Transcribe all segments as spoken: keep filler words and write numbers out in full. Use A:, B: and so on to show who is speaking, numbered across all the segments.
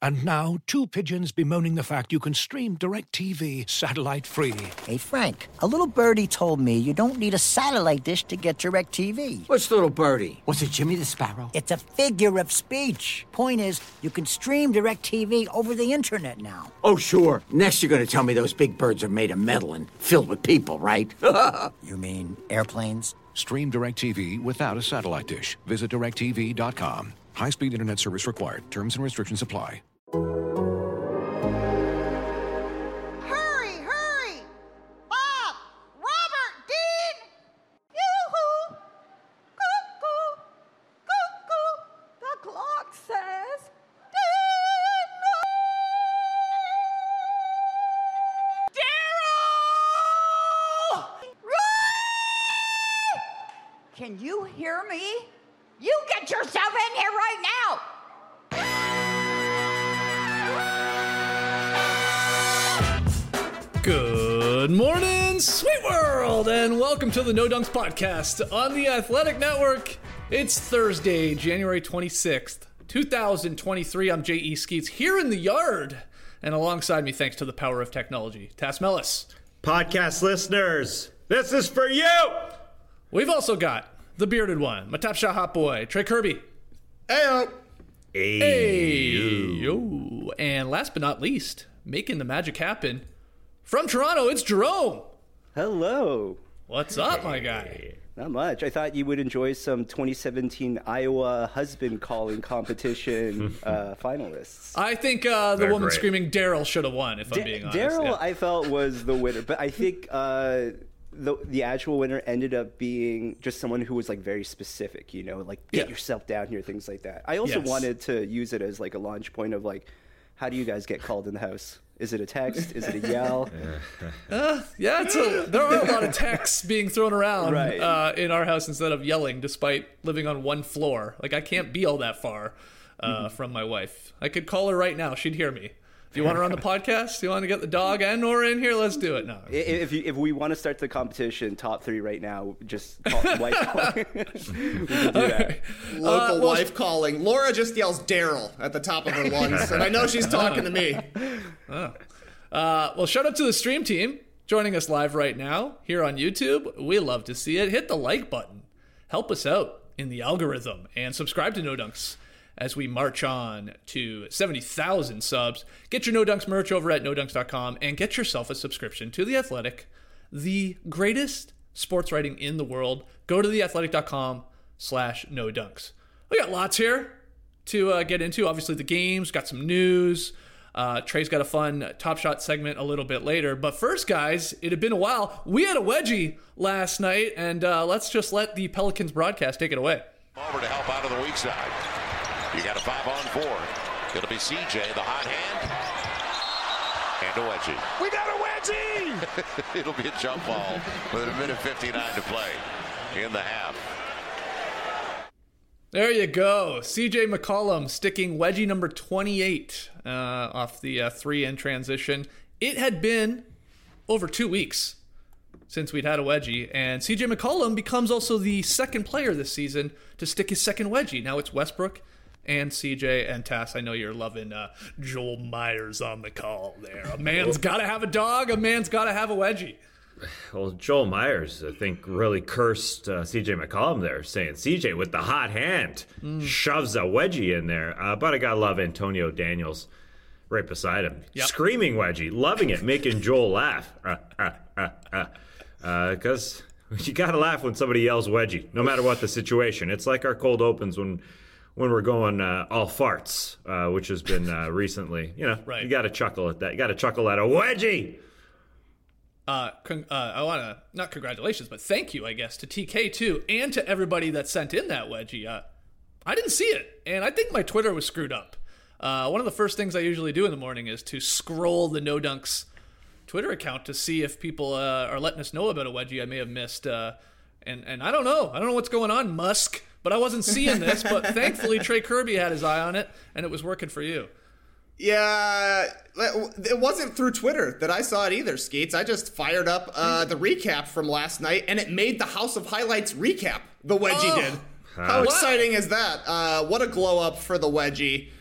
A: And now, two pigeons bemoaning the fact you can stream DirecTV satellite-free.
B: Hey, Frank, a little birdie told me you don't need a satellite dish to get DirecTV.
C: What's little birdie? Was it Jimmy the Sparrow?
B: It's a figure of speech. Point is, you can stream DirecTV over the internet now.
C: Oh, sure. Next you're going to tell me those big birds are made of metal and filled with people, right?
B: You mean airplanes?
A: Stream DirecTV without a satellite dish. Visit direct T V dot com. High-speed internet service required. Terms and restrictions apply.
D: Hurry, hurry! Bob! Robert! Dean! Yoo-hoo! Cuckoo! Cuckoo! The clock says dinner! Daryl! Roy! Can you hear me? You get yourself in here right now!
E: Good morning, sweet world, and welcome to the No Dunks Podcast on the Athletic Network. It's Thursday, January twenty-sixth, twenty twenty-three. I'm J E. Skeets here in the yard, and alongside me, thanks to the power of technology, Tass Mellis.
F: Podcast listeners, this is for you!
E: We've also got the bearded one, my top shot hot boy, Trey Kirby.
F: Hey,
E: Hey, yo. And last but not least, making the magic happen, from Toronto, it's Jerome.
G: Hello.
E: What's up, my guy?
G: Not much. I thought you would enjoy some twenty seventeen Iowa husband calling competition uh, finalists.
E: I think uh, the
F: They're
E: woman
F: great.
E: screaming Daryl should have won, if I'm
G: Da-
E: being honest.
G: Daryl,
E: Yeah.
G: I felt, was the winner, but I think uh, the the actual winner ended up being just someone who was like very specific. You know, like get
E: Yeah.
G: yourself down here, things like that. I also
E: Yes.
G: wanted to use it as like a launch point of like, how do you guys get called in the house? Is it a text? Is it a yell?
E: Uh, yeah, it's a, there are a lot of texts being thrown around
G: Right.
E: uh, in our house instead of yelling, despite living on one floor. Like, I can't be all that far uh,
G: Mm-hmm.
E: from my wife. I could call her right now. She'd hear me. Do you want her on the podcast? Do you want to get the dog and Nora in here? Let's do it. No.
G: I- If you, if we want to start the competition, top three right now, just call, wife calling. We can do that.
H: Local
E: Uh, well,
H: wife calling. Laura just yells Daryl at the top of her lungs, and I know she's talking to me.
E: Uh, well, shout out to the stream team joining us live right now here on YouTube. We love to see it. Hit the like button. Help us out in the algorithm and subscribe to No Dunks as we march on to seventy thousand subs. Get your No Dunks merch over at no dunks dot com and get yourself a subscription to The Athletic, the greatest sports writing in the world. Go to the athletic dot com slash no dunks. We got lots here to uh, get into. Obviously, the games, got some news. Uh, Trey's got a fun Top Shot segment a little bit later. But first, guys, it had been a while. We had a wedgie last night, and uh, let's just let the Pelicans broadcast take it away.
I: Over to help out on the weak side. You got a five on four. It'll be C J, the hot hand. And a wedgie. We got a wedgie! It'll be a jump ball with a minute fifty-nine to play in the half.
E: There you go. C J McCollum sticking wedgie number twenty-eight uh, off the uh, three in transition. It had been over two weeks since we'd had a wedgie, and C J McCollum becomes also the second player this season to stick his second wedgie. Now it's Westbrook and C J and Tass. I know you're loving uh, Joel Myers on the call there. A man's got to have a dog. A man's got to have a wedgie.
F: Well, Joel Myers, I think, really cursed uh, C J McCollum there, saying C J with the hot hand shoves a wedgie in there. Uh, but I gotta love Antonio Daniels right beside him,
E: Yep.
F: screaming wedgie, loving it, making Joel laugh. Because uh, uh, uh, uh, you gotta laugh when somebody yells wedgie, no matter what the situation. It's like our cold opens when when we're going uh, all farts, uh, which has been uh, recently. You know,
E: Right.
F: you gotta chuckle at that. You gotta chuckle at a wedgie.
E: Uh, con- uh, I want to, not congratulations, but thank you, I guess, to T K too, and to everybody that sent in that wedgie. Uh, I didn't see it, and I think my Twitter was screwed up. Uh, one of the first things I usually do in the morning is to scroll the No Dunks Twitter account to see if people uh, are letting us know about a wedgie I may have missed. Uh, and, and I don't know. I don't know what's going on, Musk, but I wasn't seeing this. But thankfully, Trey Kirby had his eye on it, and it was working for you.
H: Yeah, it wasn't through Twitter that I saw it either, Skeets. I just fired up uh, the recap from last night, and it made the House of Highlights recap. The wedgie
E: Oh.
H: did. How
E: Wow.
H: exciting is that? Uh, what a glow up for the wedgie.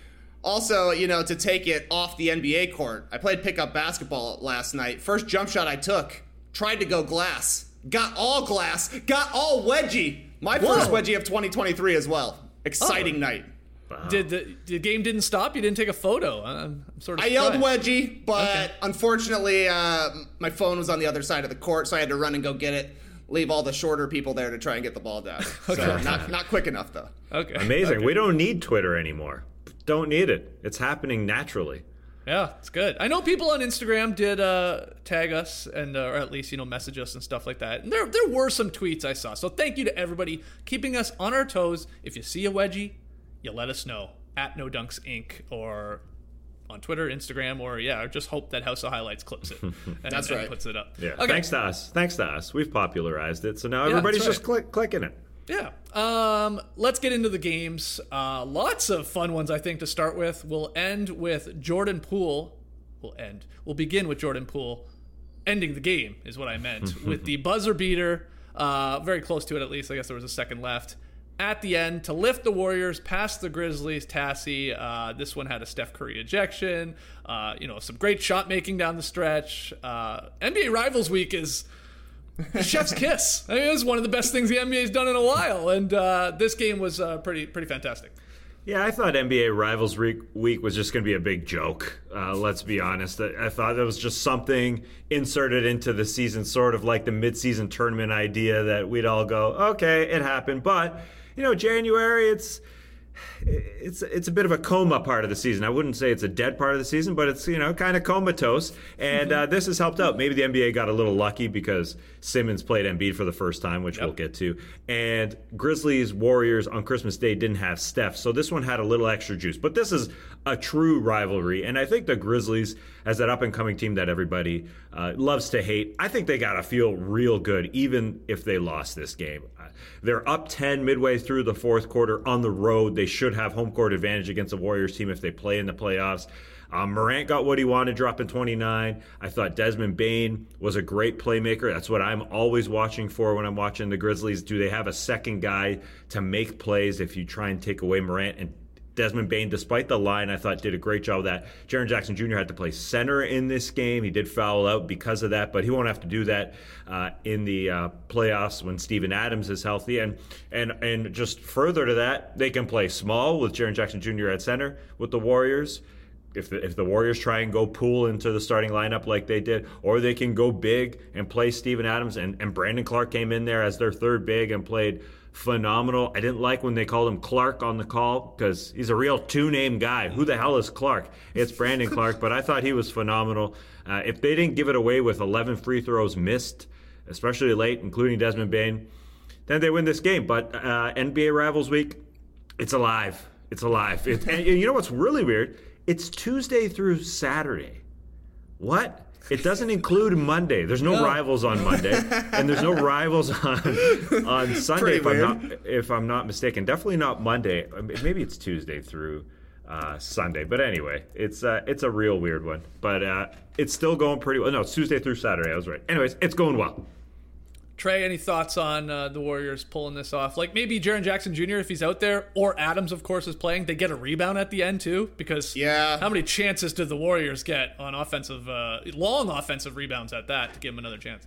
H: Also, you know, to take it off the N B A court, I played pickup basketball last night. First jump shot I took, tried to go glass. Got all glass. Got all wedgie. My
E: Whoa.
H: first wedgie of twenty twenty-three as well. Exciting
E: oh.
H: night.
F: Wow.
E: Did the, the game didn't stop? You didn't take a photo? I'm sort of
H: I yelled
E: surprised.
H: wedgie, but
E: Okay.
H: unfortunately, uh, my phone was on the other side of the court, so I had to run and go get it. Leave all the shorter people there to try and get the ball down. So not not quick enough though.
E: Okay.
F: Amazing.
E: Okay.
F: We don't need Twitter anymore. Don't need it. It's happening naturally.
E: Yeah, it's good. I know people on Instagram did uh, tag us and, uh, or at least, you know, message us and stuff like that. And there, there were some tweets I saw. So thank you to everybody keeping us on our toes. If you see a wedgie, you let us know at No Dunks Incorporated or on Twitter, Instagram, or yeah, or just hope that House of Highlights clips it and,
H: That's
E: and
H: right.
E: puts it up.
F: Yeah.
E: Okay.
F: Thanks to us. Thanks to us. We've popularized it. So now
E: Yeah,
F: everybody's
E: that's
F: just click, clicking it.
E: Yeah. Um, let's get into the games. Uh, lots of fun ones, I think, to start with. We'll end with Jordan Poole. We'll end. We'll begin with Jordan Poole ending the game, is what I meant, with the buzzer beater. Uh, very close to it, at least. I guess there was a second left. At the end, to lift the Warriors past the Grizzlies, Tassie. Uh, this one had a Steph Curry ejection. Uh, you know, some great shot making down the stretch. Uh, N B A Rivals Week is chef's kiss. I mean, it was one of the best things the N B A's done in a while, and uh, this game was uh, pretty pretty fantastic.
F: Yeah, I thought N B A Rivals Week was just going to be a big joke. Uh, let's be honest. I, I thought it was just something inserted into the season, sort of like the mid-season tournament idea that we'd all go, okay, it happened. But, you know, January, it's it's it's a bit of a coma part of the season. I wouldn't say it's a dead part of the season, but it's, you know, kind of comatose. And uh, this has helped out. Maybe the N B A got a little lucky because Simmons played Embiid for the first time, which yep. we'll get to. And Grizzlies, Warriors on Christmas Day didn't have Steph. So this one had a little extra juice. But this is a true rivalry. And I think the Grizzlies, as that up-and-coming team that everybody uh, loves to hate, I think they got to feel real good, even if they lost this game. Uh, they're up ten midway through the fourth quarter on the road. They should have home court advantage against the Warriors team if they play in the playoffs. Um, Morant got what he wanted, dropping twenty-nine. I thought Desmond Bane was a great playmaker. That's what I'm always watching for when I'm watching the Grizzlies. Do they have a second guy to make plays if you try and take away Morant? And Desmond Bane, despite the line, I thought did a great job of that. Jaren Jackson Junior had to play center in this game. He did foul out because of that, but he won't have to do that uh, in the uh, playoffs when Steven Adams is healthy. And and and just further to that, they can play small with Jaren Jackson Junior at center with the Warriors. If the, if the Warriors try and go Poole into the starting lineup like they did, or they can go big and play Steven Adams, and, and Brandon Clark came in there as their third big and played phenomenal. I didn't like when they called him Clark on the call because he's a real two-name guy. Who the hell is Clark? It's Brandon Clark, but I thought he was phenomenal. Uh, if they didn't give it away with eleven free throws missed, especially late, including Desmond Bane, then they win this game. But uh, N B A Rivals Week, it's alive. It's alive. It, and you know what's really weird? It's Tuesday through Saturday. What? It doesn't include Monday. There's no, no. rivals on Monday, and there's no rivals on on Sunday. If I'm, not, if I'm not mistaken, definitely not Monday. Maybe it's Tuesday through uh, Sunday. But anyway, it's uh, it's a real weird one. But uh, it's still going pretty well. No, it's Tuesday through Saturday. I was right. Anyways, it's going well.
E: Trey, any thoughts on uh, the Warriors pulling this off? Like maybe Jaren Jackson Junior, if he's out there, or Adams, of course, is playing, they get a rebound at the end too. Because
H: yeah.
E: how many chances did the Warriors get on offensive, uh, long offensive rebounds at that to give them another chance?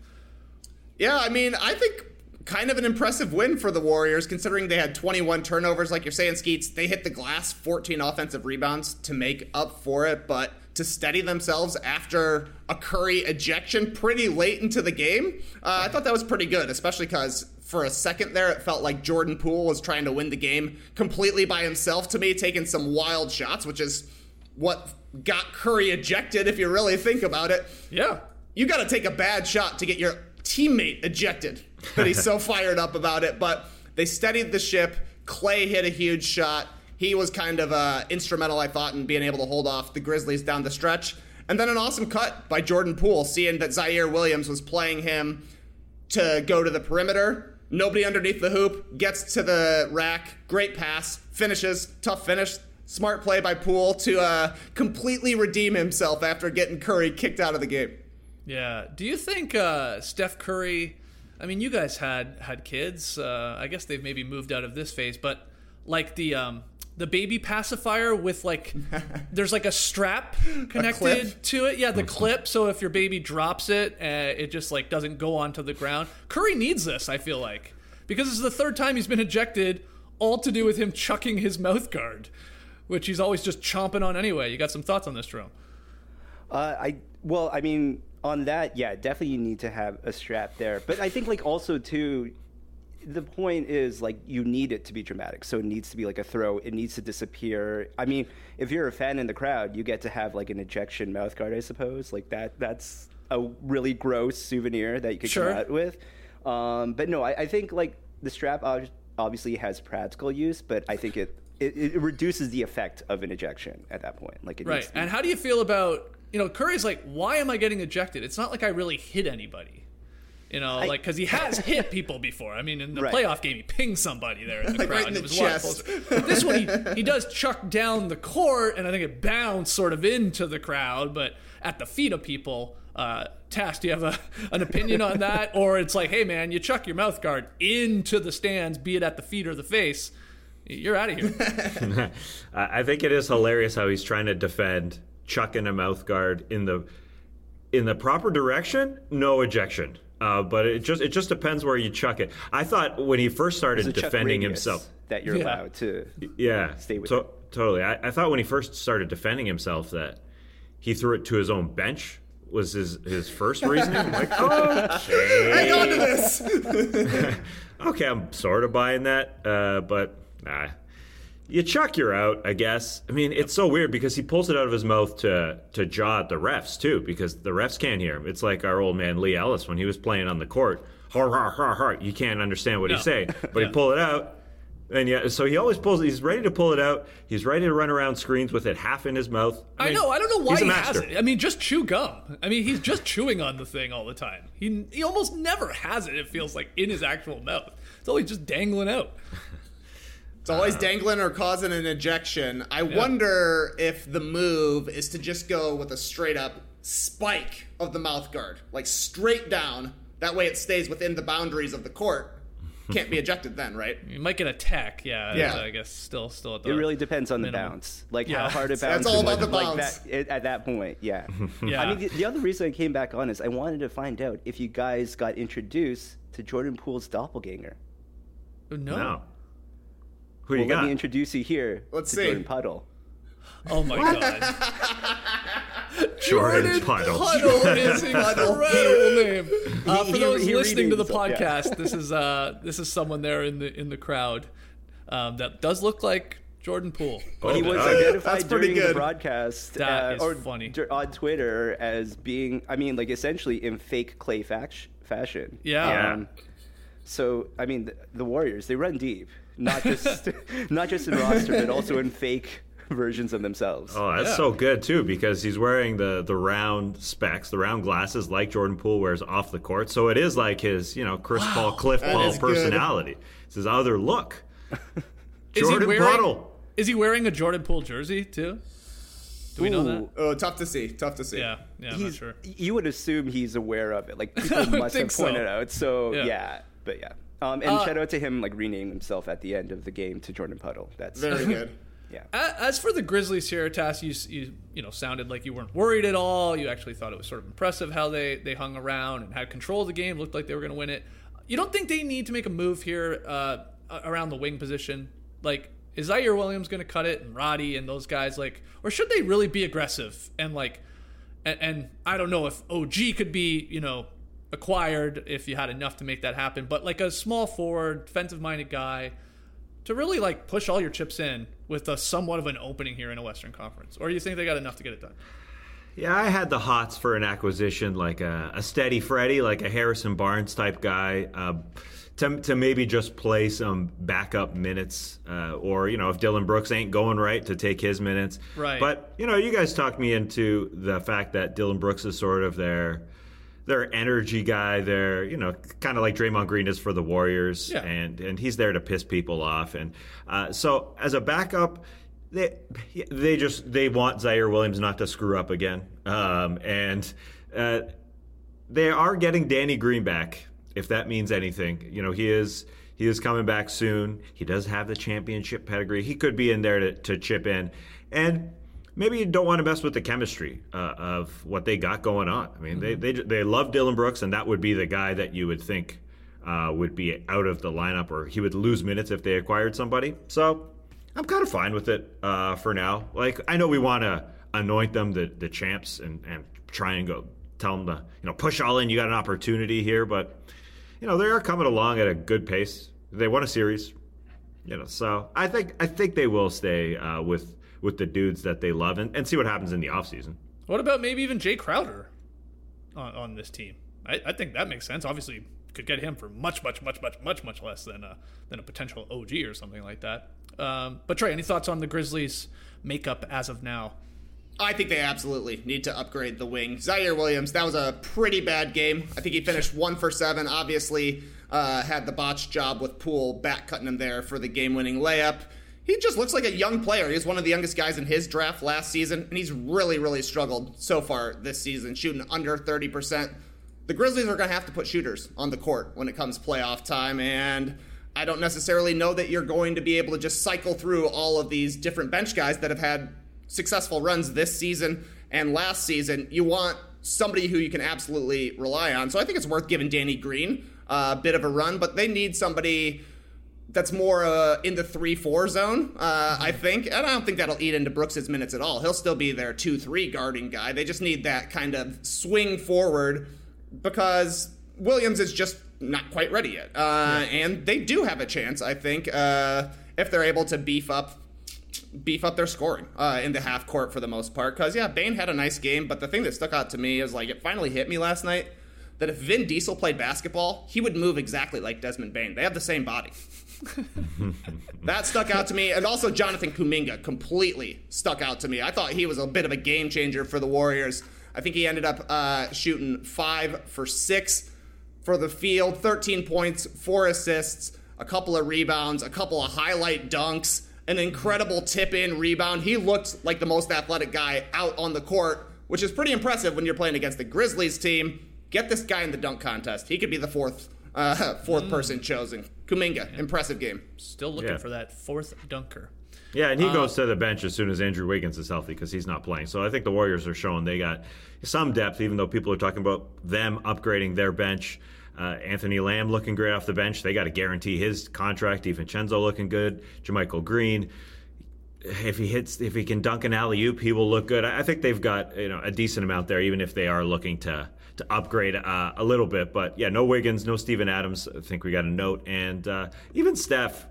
H: Yeah, I mean, I think kind of an impressive win for the Warriors, considering they had twenty-one turnovers. Like you're saying, Skeets, they hit the glass, fourteen offensive rebounds to make up for it, but to steady themselves after a Curry ejection pretty late into the game, uh, I thought that was pretty good, especially because for a second there, it felt like Jordan Poole was trying to win the game completely by himself to me, taking some wild shots, which is what got Curry ejected, if you really think about it.
E: Yeah.
H: You got to take a bad shot to get your teammate ejected, but he's so fired up about it. But they steadied the ship. Clay hit a huge shot. He was kind of uh, instrumental, I thought, in being able to hold off the Grizzlies down the stretch. And then an awesome cut by Jordan Poole, seeing that Zaire Williams was playing him to go to the perimeter. Nobody underneath the hoop, gets to the rack, great pass, finishes, tough finish. Smart play by Poole to uh, completely redeem himself after getting Curry kicked out of the game.
E: Yeah. Do you think uh, Steph Curry, I mean, you guys had, had kids. Uh, I guess they've maybe moved out of this phase, but like the... Um, the baby pacifier with like there's like a strap connected
H: clip?
E: to it. Yeah, the clip. So if your baby drops it, uh, it just like doesn't go onto the ground. Curry needs this, I feel like, because this is the third time he's been ejected, all to do with him chucking his mouth guard, which he's always just chomping on anyway. You got some thoughts on this, Jerome?
G: Uh, I well, I mean, on that, yeah, definitely you need to have a strap there. But I think like also too, the point is like you need it to be dramatic. So it needs to be like a throw. It needs to disappear. I mean, if you're a fan in the crowd, you get to have like an ejection mouth guard, I suppose. Like that. That's a really gross souvenir that you could
E: Sure.
G: come out with. Um, but no, I, I think like the strap ob- obviously has practical use, but I think it, it it reduces the effect of an ejection at that point. Like it
E: Right.
G: needs to be-
E: And how do you feel about, you know, Curry's like, why am I getting ejected? It's not like I really hit anybody. You know,
G: I-
E: like, because he has hit people before. I mean, in the
G: Right.
E: playoff game, he pinged somebody there in the
H: Like
E: crowd.
H: right in
E: and
H: the
E: it was a lot
H: chest.
E: closer. But this one, he, he does chuck down the court, and I think it bounced sort of into the crowd, but at the feet of people. Uh, Tass, do you have a, an opinion on that? Or it's like, hey, man, you chuck your mouth guard into the stands, be it at the feet or the face, you're out of here.
F: I think it is hilarious how he's trying to defend chucking a mouth guard in the in the proper direction. No ejection, uh, but it just it just depends where you chuck it. I thought when he first started
G: There's a chuck
F: defending
G: radius
F: himself,
G: that you're
E: Yeah.
G: allowed to
F: yeah,
G: stay with
F: to-
G: it.
F: totally. I, I thought when he first started defending himself that he threw it to his own bench was his his first reasoning. I'm like, okay,
H: Hang on to this.
F: okay, I'm sort of buying that, uh, but nah. You chuck, you're out, I guess. I mean, it's so weird because he pulls it out of his mouth to to jaw at the refs, too, because the refs can't hear him. It's like our old man Lee Ellis when he was playing on the court. Har, har, har, har. You can't understand what
E: No.
F: he's saying, but
E: Yeah.
F: he pull it out. And yeah, so he always pulls. He's ready to pull it out. He's ready to run around screens with it half in his mouth.
E: I,
F: mean,
E: know. I don't know why
F: he's a
E: he has
F: master.
E: it. I mean, just chew gum. I mean, he's just chewing on the thing all the time. He he almost never has it. It feels like in his actual mouth. It's always just dangling out.
H: It's always dangling or causing an ejection. I wonder if the move is to just go with a straight up spike of the mouth guard, like straight down. That way it stays within the boundaries of the court. Can't be ejected then, right?
E: You might get a tech. Yeah.
H: Yeah.
E: I guess still still at the
G: It really depends on the
E: minimum.
G: bounce, like
E: Yeah.
G: how hard it
H: That's
G: bounces.
H: all about the
G: like
H: bounce.
G: that, it, at that point, yeah.
E: Yeah.
G: I mean, the, the other reason I came back on is I wanted to find out if you guys got introduced to Jordan Poole's doppelganger.
E: No.
F: No. Who
G: Well,
F: you
G: let
F: got?
G: me introduce you here
H: Let's
G: to
H: see.
G: Jordan Puddle.
E: Oh my god.
F: Jordan Puddle.
E: Puddle is an incredible name. Uh, for
G: He-
E: those
G: he
E: listening to the
G: renames it, yeah.
E: podcast, this is uh this is someone there in the in the crowd um, that does look like Jordan Poole.
F: Oh,
G: He was
F: God.
G: identified
H: That's pretty
G: during the
H: good.
G: broadcast
E: That
G: uh,
E: is
G: or
E: funny.
G: dur- on Twitter as being, I mean, like essentially in fake clay fac- fashion.
E: Yeah.
F: Yeah.
G: So, I mean, the, the Warriors, they run deep, not just not just in roster, but also in fake versions of themselves.
F: Oh, that's
E: Yeah.
F: so good too because he's wearing the the round specs, the round glasses like Jordan Poole wears off the court. So it is like his, you know, Chris Paul, Cliff
H: That
F: Paul
H: is good.
F: personality. It's his other look.
E: Is
F: Jordan
E: he wearing,
F: Puddle.
E: Is he wearing a Jordan Poole jersey too? Do we know that?
G: Ooh.
H: Oh, tough to see. Tough to see.
E: Yeah, yeah, I'm not
G: He's,
E: sure.
G: You would assume he's aware of it. Like people
E: would
G: must
E: think
G: have pointed
E: so.
G: out. So
E: Yeah.
G: yeah. but yeah. Um, and
E: Uh,
G: shout out to him like renaming himself at the end of the game to Jordan Puddle. That's
H: Very good.
G: yeah.
E: A- As for the Grizzlies here, Tass, you, you you know sounded like you weren't worried at all. You actually thought it was sort of impressive how they, they hung around and had control of the game. Looked like they were going to win it. You don't think they need to make a move here uh, around the wing position? Like, is Zaire Williams going to cut it and Roddy and those guys? Like, or should they really be aggressive and like, and, and I don't know if O G could be you know acquired if you had enough to make that happen, but like a small forward, defensive minded guy to really like push all your chips in with a somewhat of an opening here in a Western Conference? Or do you think they got enough to get it done?
F: Yeah, I had the hots for an acquisition like a, a steady Freddie, like a Harrison Barnes type guy, uh, to, to maybe just play some backup minutes, uh, or, you know, if Dylan Brooks ain't going right, to take his minutes.
E: Right.
F: But, you know, you guys talked me into the fact that Dylan Brooks is sort of their their energy guy. They're, you know, kind of like Draymond Green is for the Warriors,
E: Yeah.
F: and, and he's there to piss people off. And uh, so as a backup, They they just they want Zaire Williams not to screw up again, um, and uh, they are getting Danny Green back, if that means anything. You know, he is He is coming back soon. He does have the championship pedigree. He could be in there to, to chip in. And maybe you don't want to mess with the chemistry uh, of what they got going on. I mean, mm-hmm. they, they they love Dillon Brooks, and that would be the guy that you would think uh, would be out of the lineup, or he would lose minutes if they acquired somebody. So I'm kind of fine with it uh, for now. Like, I know we want to anoint them the, the champs and, and try and go tell them to, you know, push all in. You got an opportunity here, but you know, they are coming along at a good pace. They won a series, you know, so I think I think they will stay uh, with with the dudes that they love and, and see what happens in the offseason.
E: What about maybe even Jay Crowder on, on this team? I, I think that makes sense. Obviously, could get him for much, much, much, much, much, much less than a than a potential O G or something like that. Um, but Trey, any thoughts on the Grizzlies' makeup as of now?
H: I think they absolutely need to upgrade the wing. Zaire Williams, that was a pretty bad game. I think he finished one for seven. Obviously, uh, had the botched job with Poole back cutting him there for the game-winning layup. He just looks like a young player. He was one of the youngest guys in his draft last season, and he's really, really struggled so far this season, shooting under thirty percent. The Grizzlies are going to have to put shooters on the court when it comes playoff time, and I don't necessarily know that you're going to be able to just cycle through all of these different bench guys that have had successful runs this season and last season. You want somebody who you can absolutely rely on. So I think it's worth giving Danny Green uh, a bit of a run, but they need somebody that's more uh, in the three four zone, uh, I think. And I don't think that'll eat into Brooks' minutes at all. He'll still be their two three guarding guy. They just need that kind of swing forward because Williams is just not quite ready yet. Uh, yeah. And they do have a chance, I think, uh, if they're able to beef up beef up their scoring uh, in the half court for the most part. Because, yeah, Bane had a nice game, but the thing that stuck out to me is, like, it finally hit me last night that if Vin Diesel played basketball, he would move exactly like Desmond Bane. They have the same body. That stuck out to me. And also Jonathan Kuminga completely stuck out to me. I thought he was a bit of a game changer for the Warriors. I think he ended up uh, shooting five for six for the field, thirteen points, four assists, a couple of rebounds, a couple of highlight dunks, an incredible tip-in rebound. He looked like the most athletic guy out on the court, which is pretty impressive when you're playing against the Grizzlies team. Get this guy in the dunk contest. He could be the fourth uh, fourth mm. person chosen. Kuminga, yeah. Impressive game.
E: Still looking
F: yeah.
E: for that fourth dunker.
F: Yeah, and he
E: uh,
F: goes to the bench as soon as Andrew Wiggins is healthy because he's not playing. So I think the Warriors are showing they got some depth, even though people are talking about them upgrading their bench. Uh, Anthony Lamb looking great off the bench. They got to guarantee his contract. DiVincenzo looking good. JaMychal Green, if he hits, if he can dunk an alley-oop, he will look good. I think they've got, you know, a decent amount there, even if they are looking to to upgrade uh, a little bit. But yeah, no Wiggins, no Steven Adams. I think we got a note, and uh, even Steph.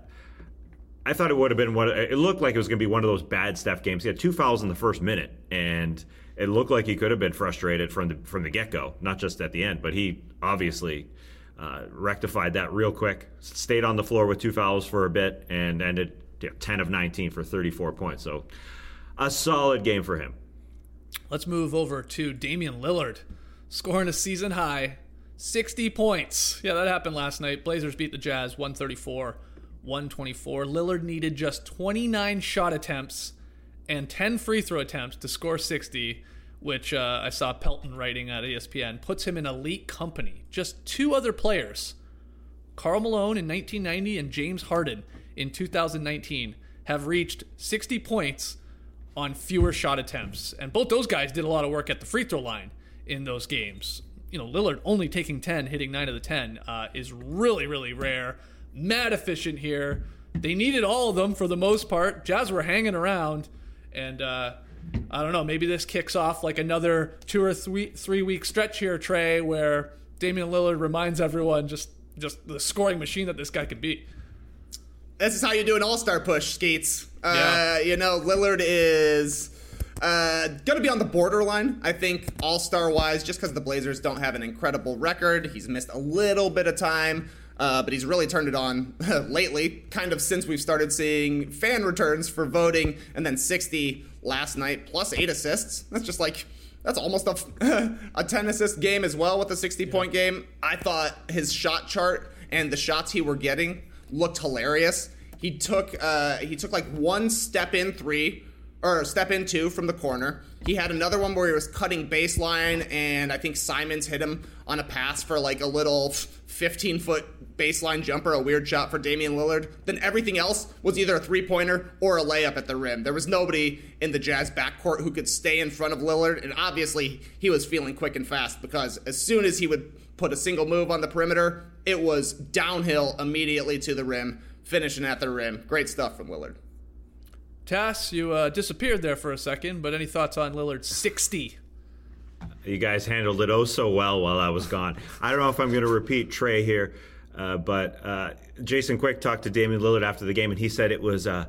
F: I thought it would have been one. It looked like it was going to be one of those bad Steph games. He had two fouls in the first minute, and it looked like he could have been frustrated from the from the get-go, not just at the end. But he obviously uh, rectified that real quick, stayed on the floor with two fouls for a bit, and ended you know, ten of nineteen for thirty-four points. So a solid game for him.
E: Let's move over to Damian Lillard, scoring a season high, sixty points. Yeah, that happened last night. Blazers beat the Jazz one thirty-four one twenty-four. Lillard needed just twenty-nine shot attempts and ten free throw attempts to score sixty, which uh, I saw Pelton writing at E S P N, puts him in elite company. Just two other players, Karl Malone in nineteen ninety and James Harden in two thousand nineteen, have reached sixty points on fewer shot attempts. And both those guys did a lot of work at the free throw line in those games. You know, Lillard only taking ten, hitting nine of the ten uh, is really, really rare. Mad efficient here. They needed all of them for the most part. Jazz were hanging around, and uh, I don't know, maybe this kicks off like another two or three three week stretch here, Trey, where Damian Lillard reminds everyone just just the scoring machine that this guy could be.
H: This is how you do an all-star push, Skeets. Uh,
E: yeah.
H: You know, Lillard is uh, going to be on the borderline, I think, all-star-wise, just because the Blazers don't have an incredible record. He's missed a little bit of time. Uh, but he's really turned it on lately, kind of since we've started seeing fan returns for voting, and then sixty last night, plus eight assists. That's just like, that's almost a, a ten-assist game as well with a sixty-point yeah. game. I thought his shot chart and the shots he were getting looked hilarious. He took uh, he took like one step-in three, or step in two from the corner. He had another one where he was cutting baseline, and I think Simons hit him on a pass for like a little fifteen-foot baseline jumper, a weird shot for Damian Lillard. Then everything else was either a three-pointer or a layup at the rim. There was nobody in the Jazz backcourt who could stay in front of Lillard, and obviously he was feeling quick and fast because as soon as he would put a single move on the perimeter, it was downhill immediately to the rim, finishing at the rim. Great stuff from Lillard.
E: Tass, you uh, disappeared there for a second, but any thoughts on Lillard's sixty?
F: You guys handled it oh so well while I was gone. I don't know if I'm going to repeat Trey here, uh, but uh, Jason Quick talked to Damian Lillard after the game, and he said it was a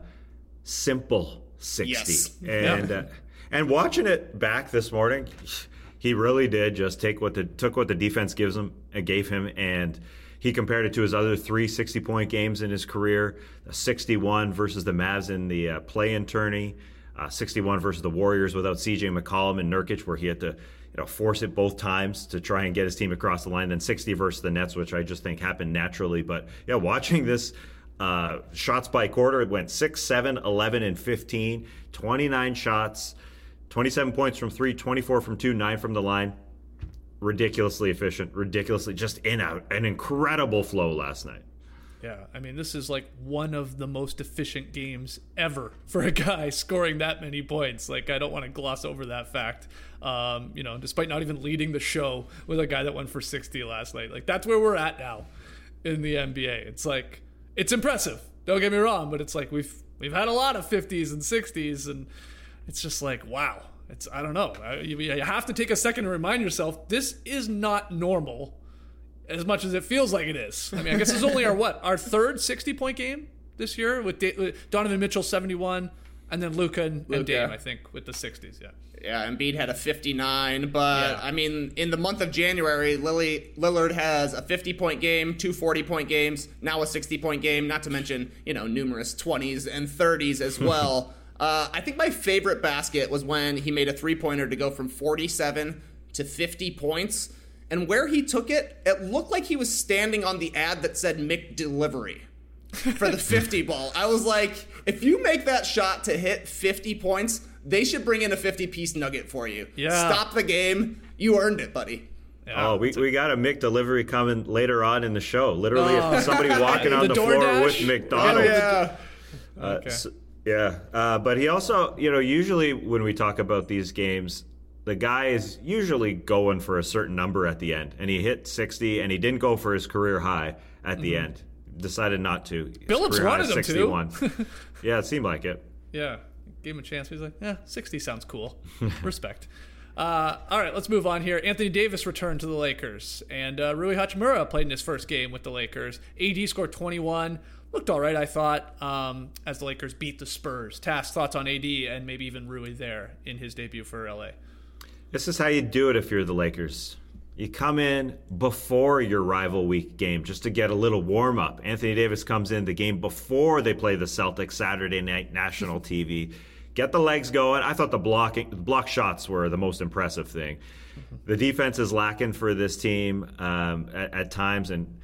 F: simple sixty.
H: Yes.
F: And
E: yeah.
F: uh, and watching it back this morning, he really did just take what the took what the defense gives him and gave him, and he compared it to his other three sixty-point games in his career, sixty-one versus the Mavs in the uh, play-in tourney, uh, sixty-one versus the Warriors without C J McCollum and Nurkic, where he had to you know, force it both times to try and get his team across the line, then sixty versus the Nets, which I just think happened naturally. But, yeah, watching this uh, shots by quarter, it went six, seven, eleven, and fifteen, twenty-nine shots, twenty-seven points from three, twenty-four from two, nine from the line. Ridiculously efficient, ridiculously just in out, an incredible flow last night.
E: Yeah, I mean, this is like one of the most efficient games ever for a guy scoring that many points. Like, I don't want to gloss over that fact. Um, you know, despite not even leading the show with a guy that went for sixty last night. Like, that's where we're at now in the N B A. It's like, it's impressive. Don't get me wrong, but it's like we've we've had a lot of fifties and sixties, and it's just like, wow. It's I don't know. You, you have to take a second to remind yourself this is not normal, as much as it feels like it is. I mean, I guess it's only our what our third sixty-point game this year with, da- with Donovan Mitchell seventy-one, and then Luka and, and Dame, I think, with the sixties. Yeah.
H: Yeah, Embiid had a fifty-nine, but
E: yeah.
H: I mean, in the month of January, Lily, Lillard has a fifty-point game, two forty-point games, now a sixty-point game. Not to mention, you know, numerous twenties and thirties as well. Uh, I think my favorite basket was when he made a three-pointer to go from forty-seven to fifty points. And where he took it, it looked like he was standing on the ad that said McDelivery for the fifty ball. I was like, if you make that shot to hit fifty points, they should bring in a fifty-piece nugget for you.
E: Yeah.
H: Stop the game. You earned it, buddy.
F: Yeah, oh, we, we got a McDelivery coming later on in the show. Literally, oh. somebody walking on the, the floor dash? with McDonald's.
H: Oh, yeah.
F: Uh,
E: okay.
F: so, Yeah, uh, but he also, you know, usually when we talk about these games, the guy is usually going for a certain number at the end. And he hit sixty, and he didn't go for his career high at the mm-hmm. end. Decided not to. His
E: Billups wanted him
F: sixty-one. to. Yeah, it seemed like it.
E: Yeah, gave him a chance. He's like, yeah, sixty sounds cool. Respect. Uh, all right, let's move on here. Anthony Davis returned to the Lakers, and uh, Rui Hachimura played in his first game with the Lakers. A D scored twenty-one. Looked all right, I thought, um, as the Lakers beat the Spurs. Tass, thoughts on A D and maybe even Rui there in his debut for L A?
F: This is how you do it if you're the Lakers. You come in before your rival week game just to get a little warm-up. Anthony Davis comes in the game before they play the Celtics Saturday night national T V. Get the legs going. I thought the blocking, block shots were the most impressive thing. The defense is lacking for this team um, at, at times, and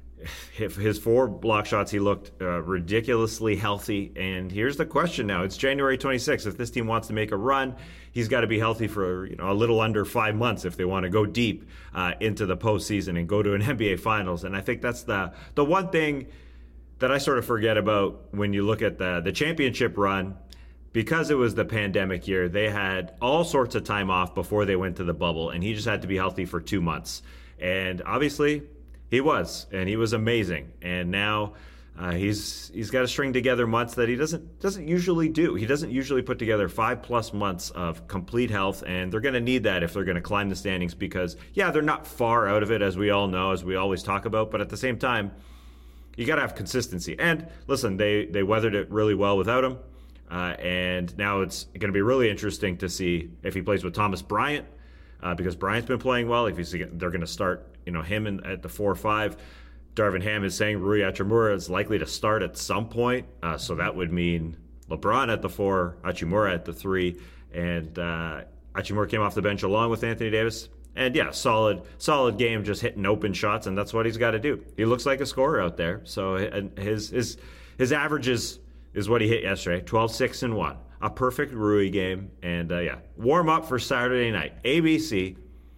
F: his four block shots, he looked uh, ridiculously healthy. And here's the question now. It's January twenty-sixth. If this team wants to make a run, he's got to be healthy for you know a little under five months if they want to go deep uh, into the postseason and go to an N B A Finals. And I think that's the the one thing that I sort of forget about when you look at the the championship run. Because it was the pandemic year, they had all sorts of time off before they went to the bubble, and he just had to be healthy for two months. And obviously, he was, and he was amazing. And now uh, he's he's got to string together months that he doesn't doesn't usually do. He doesn't usually put together five plus months of complete health, and they're going to need that if they're going to climb the standings. Because yeah, they're not far out of it, as we all know, as we always talk about. But at the same time, you got to have consistency. And listen, they they weathered it really well without him. Uh, and now it's going to be really interesting to see if he plays with Thomas Bryant, uh, because Bryant's been playing well. If he's, they're going to start, you know, him in, at the four or five. Darvin Ham is saying Rui Hachimura is likely to start at some point, uh, so that would mean LeBron at the four, Hachimura at the three, and uh, Hachimura came off the bench along with Anthony Davis. And yeah, solid, solid game, just hitting open shots, and that's what he's got to do. He looks like a scorer out there. So his his his averages is what he hit yesterday, twelve, six, and one. a perfect Rui game. And, uh, yeah, warm up for Saturday night. A B C,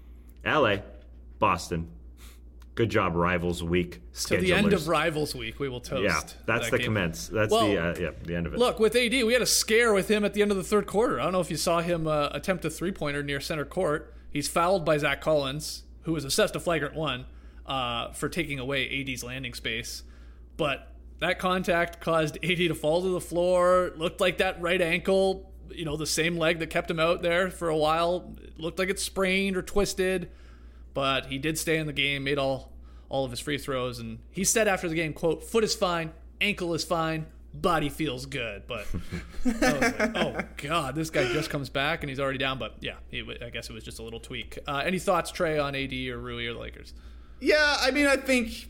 F: L A, Boston. Good job, Rivals Week schedulers.
E: To the end of Rivals Week, we will toast.
F: Yeah, that's
E: that
F: the
E: game.
F: commence. That's
E: well,
F: the uh, yeah the end of it.
E: Look, with A D, we had a scare with him at the end of the third quarter. I don't know if you saw him uh, attempt a three-pointer near center court. He's fouled by Zach Collins, who was assessed a flagrant one uh, for taking away A D's landing space. But that contact caused A D to fall to the floor. Looked like that right ankle, you know, the same leg that kept him out there for a while. It looked like it sprained or twisted. But he did stay in the game, made all, all of his free throws. And he said after the game, quote, foot is fine, ankle is fine, body feels good. But I was like, oh, God, this guy just comes back and he's already down. But, yeah, he, I guess it was just a little tweak. Uh, any thoughts, Trey, on A D or Rui or the Lakers?
H: Yeah, I mean, I think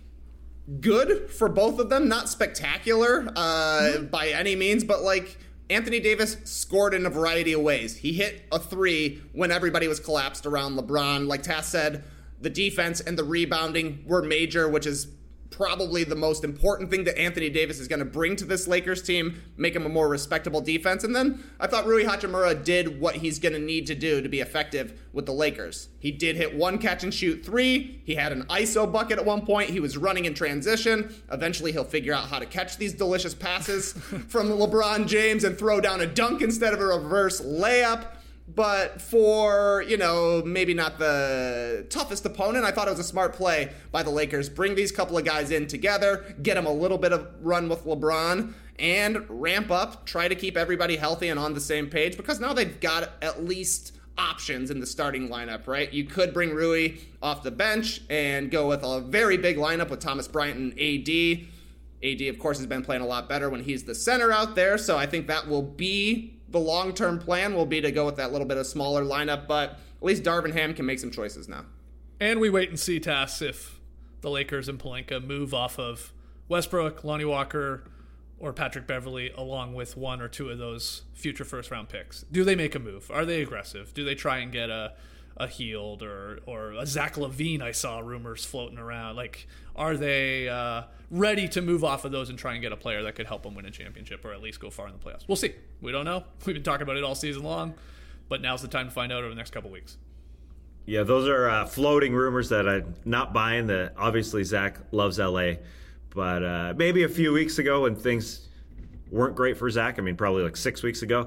H: good for both of them. Not spectacular uh, mm-hmm. by any means, but, like, Anthony Davis scored in a variety of ways. He hit a three when everybody was collapsed around LeBron. Like Tass said, the defense and the rebounding were major, which is probably the most important thing that Anthony Davis is going to bring to this Lakers team, make him a more respectable defense. And then I thought Rui Hachimura did what he's going to need to do to be effective with the Lakers. He did hit one catch and shoot three. He had an I S O bucket at one point. He was running in transition. Eventually he'll figure out how to catch these delicious passes from LeBron James and throw down a dunk instead of a reverse layup. But for, you know, maybe not the toughest opponent, I thought it was a smart play by the Lakers. Bring these couple of guys in together, get them a little bit of run with LeBron, and ramp up, try to keep everybody healthy and on the same page, because now they've got at least options in the starting lineup, right? You could bring Rui off the bench and go with a very big lineup with Thomas Bryant and A D. A D, of course, has been playing a lot better when he's the center out there, so I think that will be the long-term plan, will be to go with that little bit of smaller lineup, but at least Darvin Ham can make some choices now.
E: And we wait and see, Tass, if the Lakers and Pelinka move off of Westbrook, Lonnie Walker, or Patrick Beverly, along with one or two of those future first-round picks. Do they make a move? Are they aggressive? Do they try and get a a Hield or or a Zach LaVine? I saw rumors floating around. Like, are they uh, ready to move off of those and try and get a player that could help them win a championship or at least go far in the playoffs? We'll see. We don't know. We've been talking about it all season long, but now's the time to find out over the next couple weeks.
F: Yeah, those are uh, floating rumors that I'm not buying. That obviously Zach loves L A, but uh, maybe a few weeks ago when things weren't great for Zach, I mean probably like six weeks ago,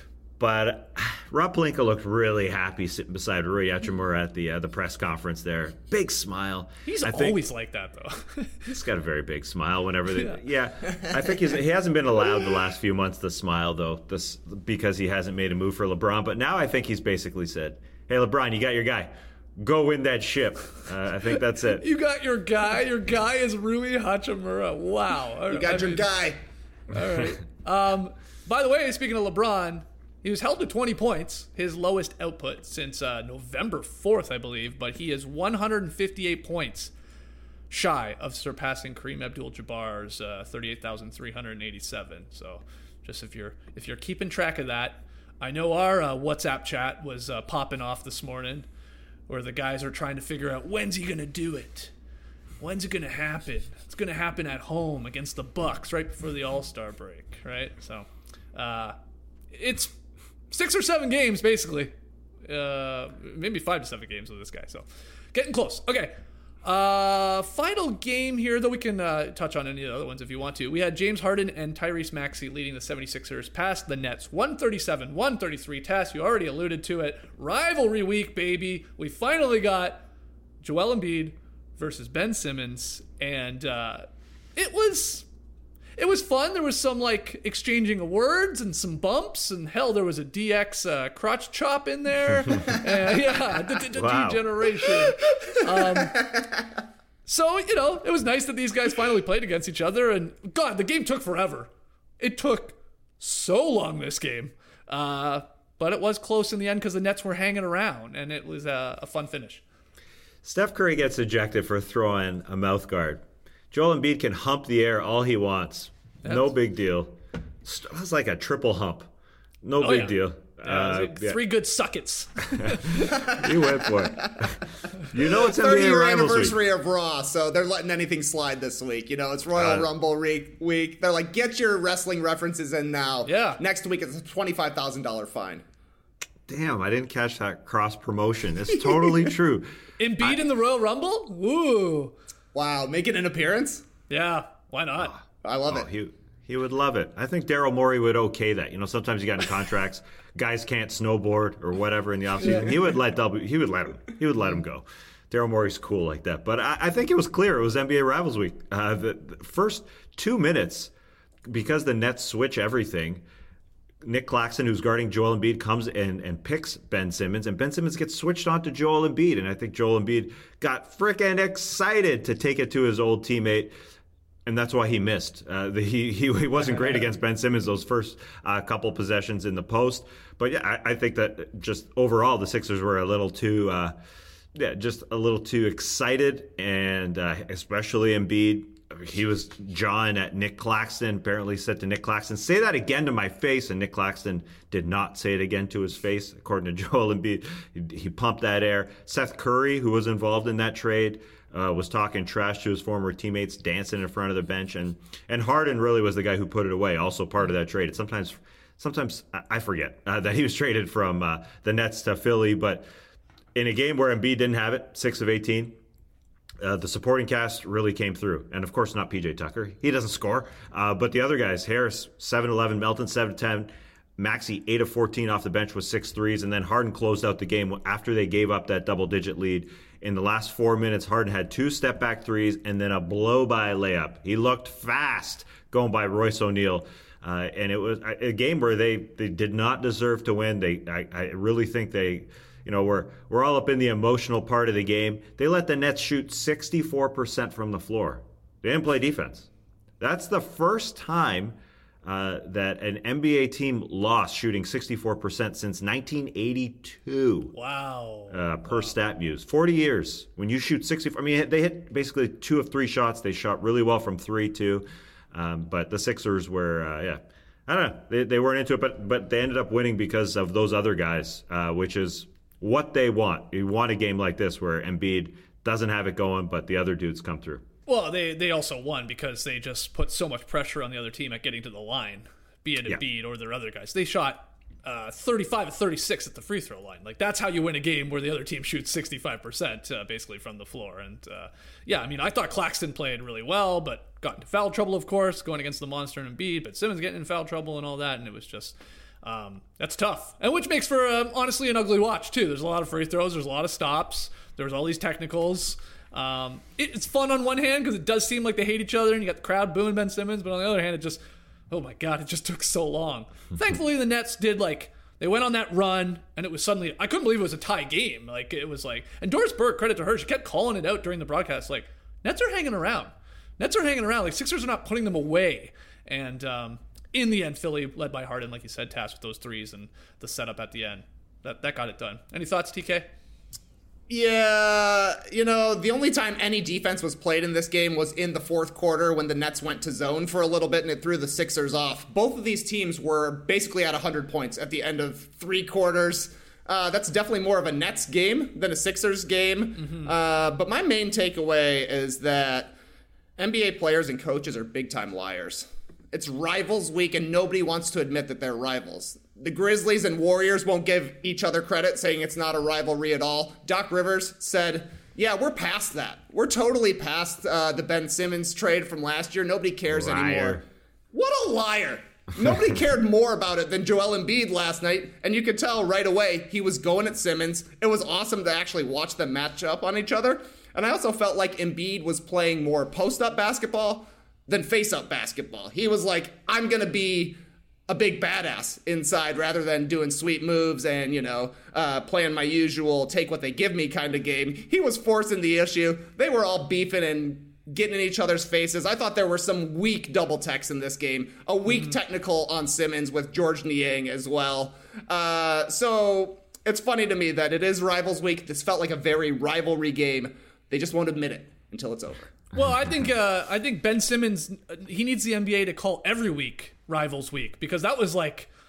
F: but Rob Pelinka looked really happy sitting beside Rui Hachimura at the uh, the press conference there. Big smile.
E: He's
F: I
E: always
F: think,
E: like that, though.
F: He's got a very big smile whenever they...
E: Yeah,
F: yeah I think he's, he hasn't been allowed the last few months to smile, though, this, because he hasn't made a move for LeBron. But now I think he's basically said, hey, LeBron, you got your guy. Go win that ship. Uh, I think that's it.
E: You got your guy? Your guy is Rui Hachimura. Wow.
H: You got I your mean, guy.
E: All right. Um, by the way, speaking of LeBron... He was held to twenty points, his lowest output since uh, November fourth, I believe, but he is one hundred fifty-eight points shy of surpassing Kareem Abdul-Jabbar's uh, thirty-eight thousand three hundred eighty-seven. So just if you're if you're keeping track of that, I know our uh, WhatsApp chat was uh, popping off this morning where the guys are trying to figure out, when's he going to do it? When's it going to happen? It's going to happen at home against the Bucks right before the All-Star break, right? So uh, it's... Six or seven games, basically. Uh, maybe five to seven games with this guy. So, getting close. Okay. Uh, final game here, though we can uh, touch on any of the other ones if you want to. We had James Harden and Tyrese Maxey leading the seventy-sixers past the Nets. one thirty-seven one thirty-three. Tass, you already alluded to it. Rivalry week, baby. We finally got Joel Embiid versus Ben Simmons. And uh, it was... It was fun. There was some, like, exchanging of words and some bumps. And, hell, there was a D X uh, crotch chop in there. uh, yeah, D-generation. Um, so, you know, it was nice that these guys finally played against each other. And, God, the game took forever. It took so long, this game. Uh, but it was close in the end because the Nets were hanging around. And it was a, a fun finish.
F: Steph Curry gets ejected for throwing a mouth guard. Joel Embiid can hump the air all he wants. That's... No big deal. It was like a triple hump. No oh, big yeah. deal. Uh,
E: like
F: yeah.
E: Three good suckets.
F: You went for it. You know it's N B A
H: thirty-year
F: Rivals
H: anniversary
F: Week.
H: of Raw, so they're letting anything slide this week. You know, it's Royal
F: Uh,
H: Rumble week. Week. They're like, get your wrestling references in now.
E: Yeah.
H: Next week it's a twenty-five thousand dollars fine.
F: Damn, I didn't catch that cross promotion. It's totally true.
E: Embiid in the Royal Rumble? Woo.
H: Wow, making an appearance?
E: Yeah, why not?
H: I love
F: Oh,
H: it.
F: he he would love it. I think Daryl Morey would okay that. You know, sometimes you got in contracts, guys can't snowboard or whatever in the offseason. He would let W. He would let him. He would let him go. Daryl Morey's cool like that. But I, I think it was clear it was N B A Rivals Week. Uh, the, the first two minutes, because the Nets switch everything. Nick Claxton, who's guarding Joel Embiid, comes in and picks Ben Simmons, and Ben Simmons gets switched on to Joel Embiid, and I think Joel Embiid got frickin' excited to take it to his old teammate, and that's why he missed. Uh, the, he, he he wasn't great against Ben Simmons those first uh, couple possessions in the post, but yeah, I, I think that just overall the Sixers were a little too, uh, yeah, just a little too excited, and uh, especially Embiid. He was jawing at Nick Claxton, apparently said to Nick Claxton, say that again to my face. And Nick Claxton did not say it again to his face, according to Joel Embiid. He, he pumped that air. Seth Curry, who was involved in that trade, uh, was talking trash to his former teammates, dancing in front of the bench. And, and Harden really was the guy who put it away, also part of that trade. It sometimes, sometimes I forget uh, that he was traded from uh, the Nets to Philly. But in a game where Embiid didn't have it, six of eighteen, Uh, the supporting cast really came through. And, of course, not P J Tucker. He doesn't score. Uh, but the other guys, Harris, seven eleven, Melton, seven ten, Maxey, eight of fourteen off the bench with six threes. And then Harden closed out the game after they gave up that double-digit lead. In the last four minutes, Harden had two step-back threes and then a blow-by layup. He looked fast going by Royce O'Neal. Uh, and it was a game where they, they did not deserve to win. They I, I really think they... You know, we're we're all up in the emotional part of the game. They let the Nets shoot sixty-four percent from the floor. They didn't play defense. That's the first time uh, that an N B A team lost shooting sixty-four percent since nineteen eighty-two.
E: Wow.
F: Uh, per
E: wow.
F: StatMuse. forty years. When you shoot sixty-four, I mean, they hit basically two of three shots. They shot really well from three, too. Um, but the Sixers were, uh, yeah. I don't know. They, they weren't into it, but, but they ended up winning because of those other guys, uh, which is what they want. You want a game like this where Embiid doesn't have it going, but the other dudes come through.
E: Well, they, they also won because they just put so much pressure on the other team at getting to the line, be it Embiid yeah. or their other guys. They shot uh, thirty-five of thirty-six at the free throw line. Like, that's how you win a game where the other team shoots sixty-five percent uh, basically from the floor. And uh, yeah, I mean, I thought Claxton played really well, but got into foul trouble, of course, going against the monster and Embiid, but Simmons getting in foul trouble and all that, and it was just... Um, that's tough, and which makes for um, honestly an ugly watch too. There's a lot of free throws, there's a lot of stops, there's all these technicals. Um, it, it's fun on one hand because it does seem like they hate each other, and you got the crowd booing Ben Simmons. But on the other hand, it just, oh my god, it just took so long. Thankfully, the Nets did like they went on that run, and it was suddenly I couldn't believe it was a tie game. Like it was like, and Doris Burke, credit to her, she kept calling it out during the broadcast. Like Nets are hanging around, Nets are hanging around. Like Sixers are not putting them away, and. Um, In the end, Philly, led by Harden, like you said, tasked with those threes and the setup at the end. That that got it done. Any thoughts, T K?
H: Yeah, you know, the only time any defense was played in this game was in the fourth quarter when the Nets went to zone for a little bit and it threw the Sixers off. Both of these teams were basically at one hundred points at the end of three quarters. Uh, that's definitely more of a Nets game than a Sixers game. Mm-hmm. Uh, but my main takeaway is that N B A players and coaches are big-time liars. It's Rivals Week, and nobody wants to admit that they're rivals. The Grizzlies and Warriors won't give each other credit, saying it's not a rivalry at all. Doc Rivers said, yeah, we're past that. We're totally past uh, the Ben Simmons trade from last year. Nobody cares
F: Liar.
H: anymore. What a liar. Nobody cared more about it than Joel Embiid last night, and you could tell right away he was going at Simmons. It was awesome to actually watch them match up on each other. And I also felt like Embiid was playing more post-up basketball than face-up basketball. He was like, I'm going to be a big badass inside rather than doing sweet moves and, you know, uh, playing my usual take what they give me kind of game. He was forcing the issue. They were all beefing and getting in each other's faces. I thought there were some weak double techs in this game. A weak mm-hmm. technical on Simmons with George Niang as well. Uh, so it's funny to me that it is Rivals Week. This felt like a very rivalry game. They just won't admit it until it's over.
E: Well, I think uh, I think Ben Simmons, he needs the N B A to call every week Rivals Week, because that was like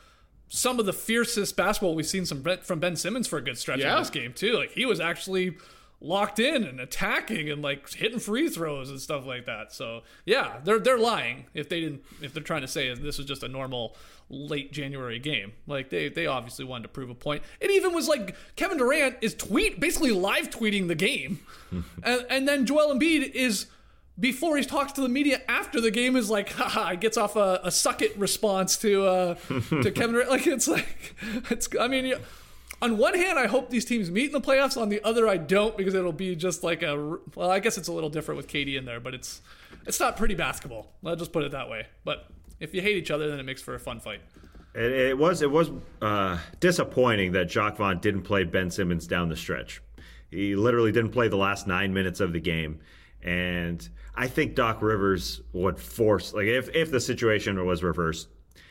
E: some of the fiercest basketball we've seen some from Ben Simmons for a good stretch
H: Yeah.
E: in this game too. Like he was actually locked in and attacking and like hitting free throws and stuff like that. So yeah, they're they're lying if they didn't if they're trying to say this was just a normal late January game. Like they they obviously wanted to prove a point. It even was like Kevin Durant is tweet basically live tweeting the game, and and then Joel Embiid is. Before he talks to the media after the game is like, haha, gets off a, a suck it response to uh, to Kevin Durant. Like it's like, it's. I mean, on one hand, I hope these teams meet in the playoffs. On the other, I don't because it'll be just like a. Well, I guess it's a little different with K D in there, but it's it's not pretty basketball. I'll just put it that way. But if you hate each other, then it makes for a fun fight.
F: It, it was it was uh, disappointing that Jacques Vaughn didn't play Ben Simmons down the stretch. He literally didn't play the last nine minutes of the game, and I think Doc Rivers would force, like if, if the situation was reversed,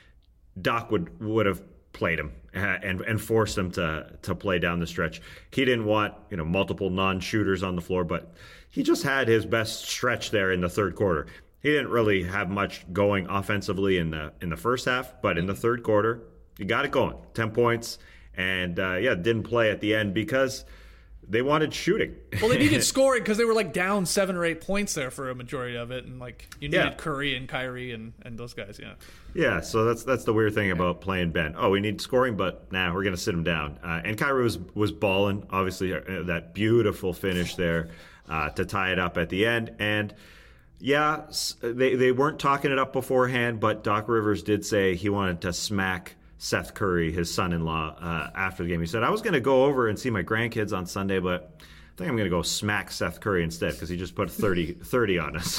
F: Doc would would have played him and and forced him to to play down the stretch. He didn't want, you know, multiple non-shooters on the floor, but he just had his best stretch there in the third quarter. He didn't really have much going offensively in the in the first half, but in the third quarter, he got it going. ten points, and uh, yeah, didn't play at the end because they wanted shooting.
E: Well, they needed scoring because they were like down seven or eight points there for a majority of it, and like you needed
F: Yeah.
E: Curry and Kyrie and, and those guys. Yeah,
F: Yeah, so that's that's the weird thing about playing Ben. Oh, we need scoring, but nah, we're gonna sit him down. Uh, and Kyrie was was balling, obviously uh, that beautiful finish there uh, to tie it up at the end. And yeah, s- they they weren't talking it up beforehand, but Doc Rivers did say he wanted to smack Seth Curry, his son-in-law, uh, after the game. He said, I was going to go over and see my grandkids on Sunday, but I think I'm going to go smack Seth Curry instead because he just put thirty, thirty on us.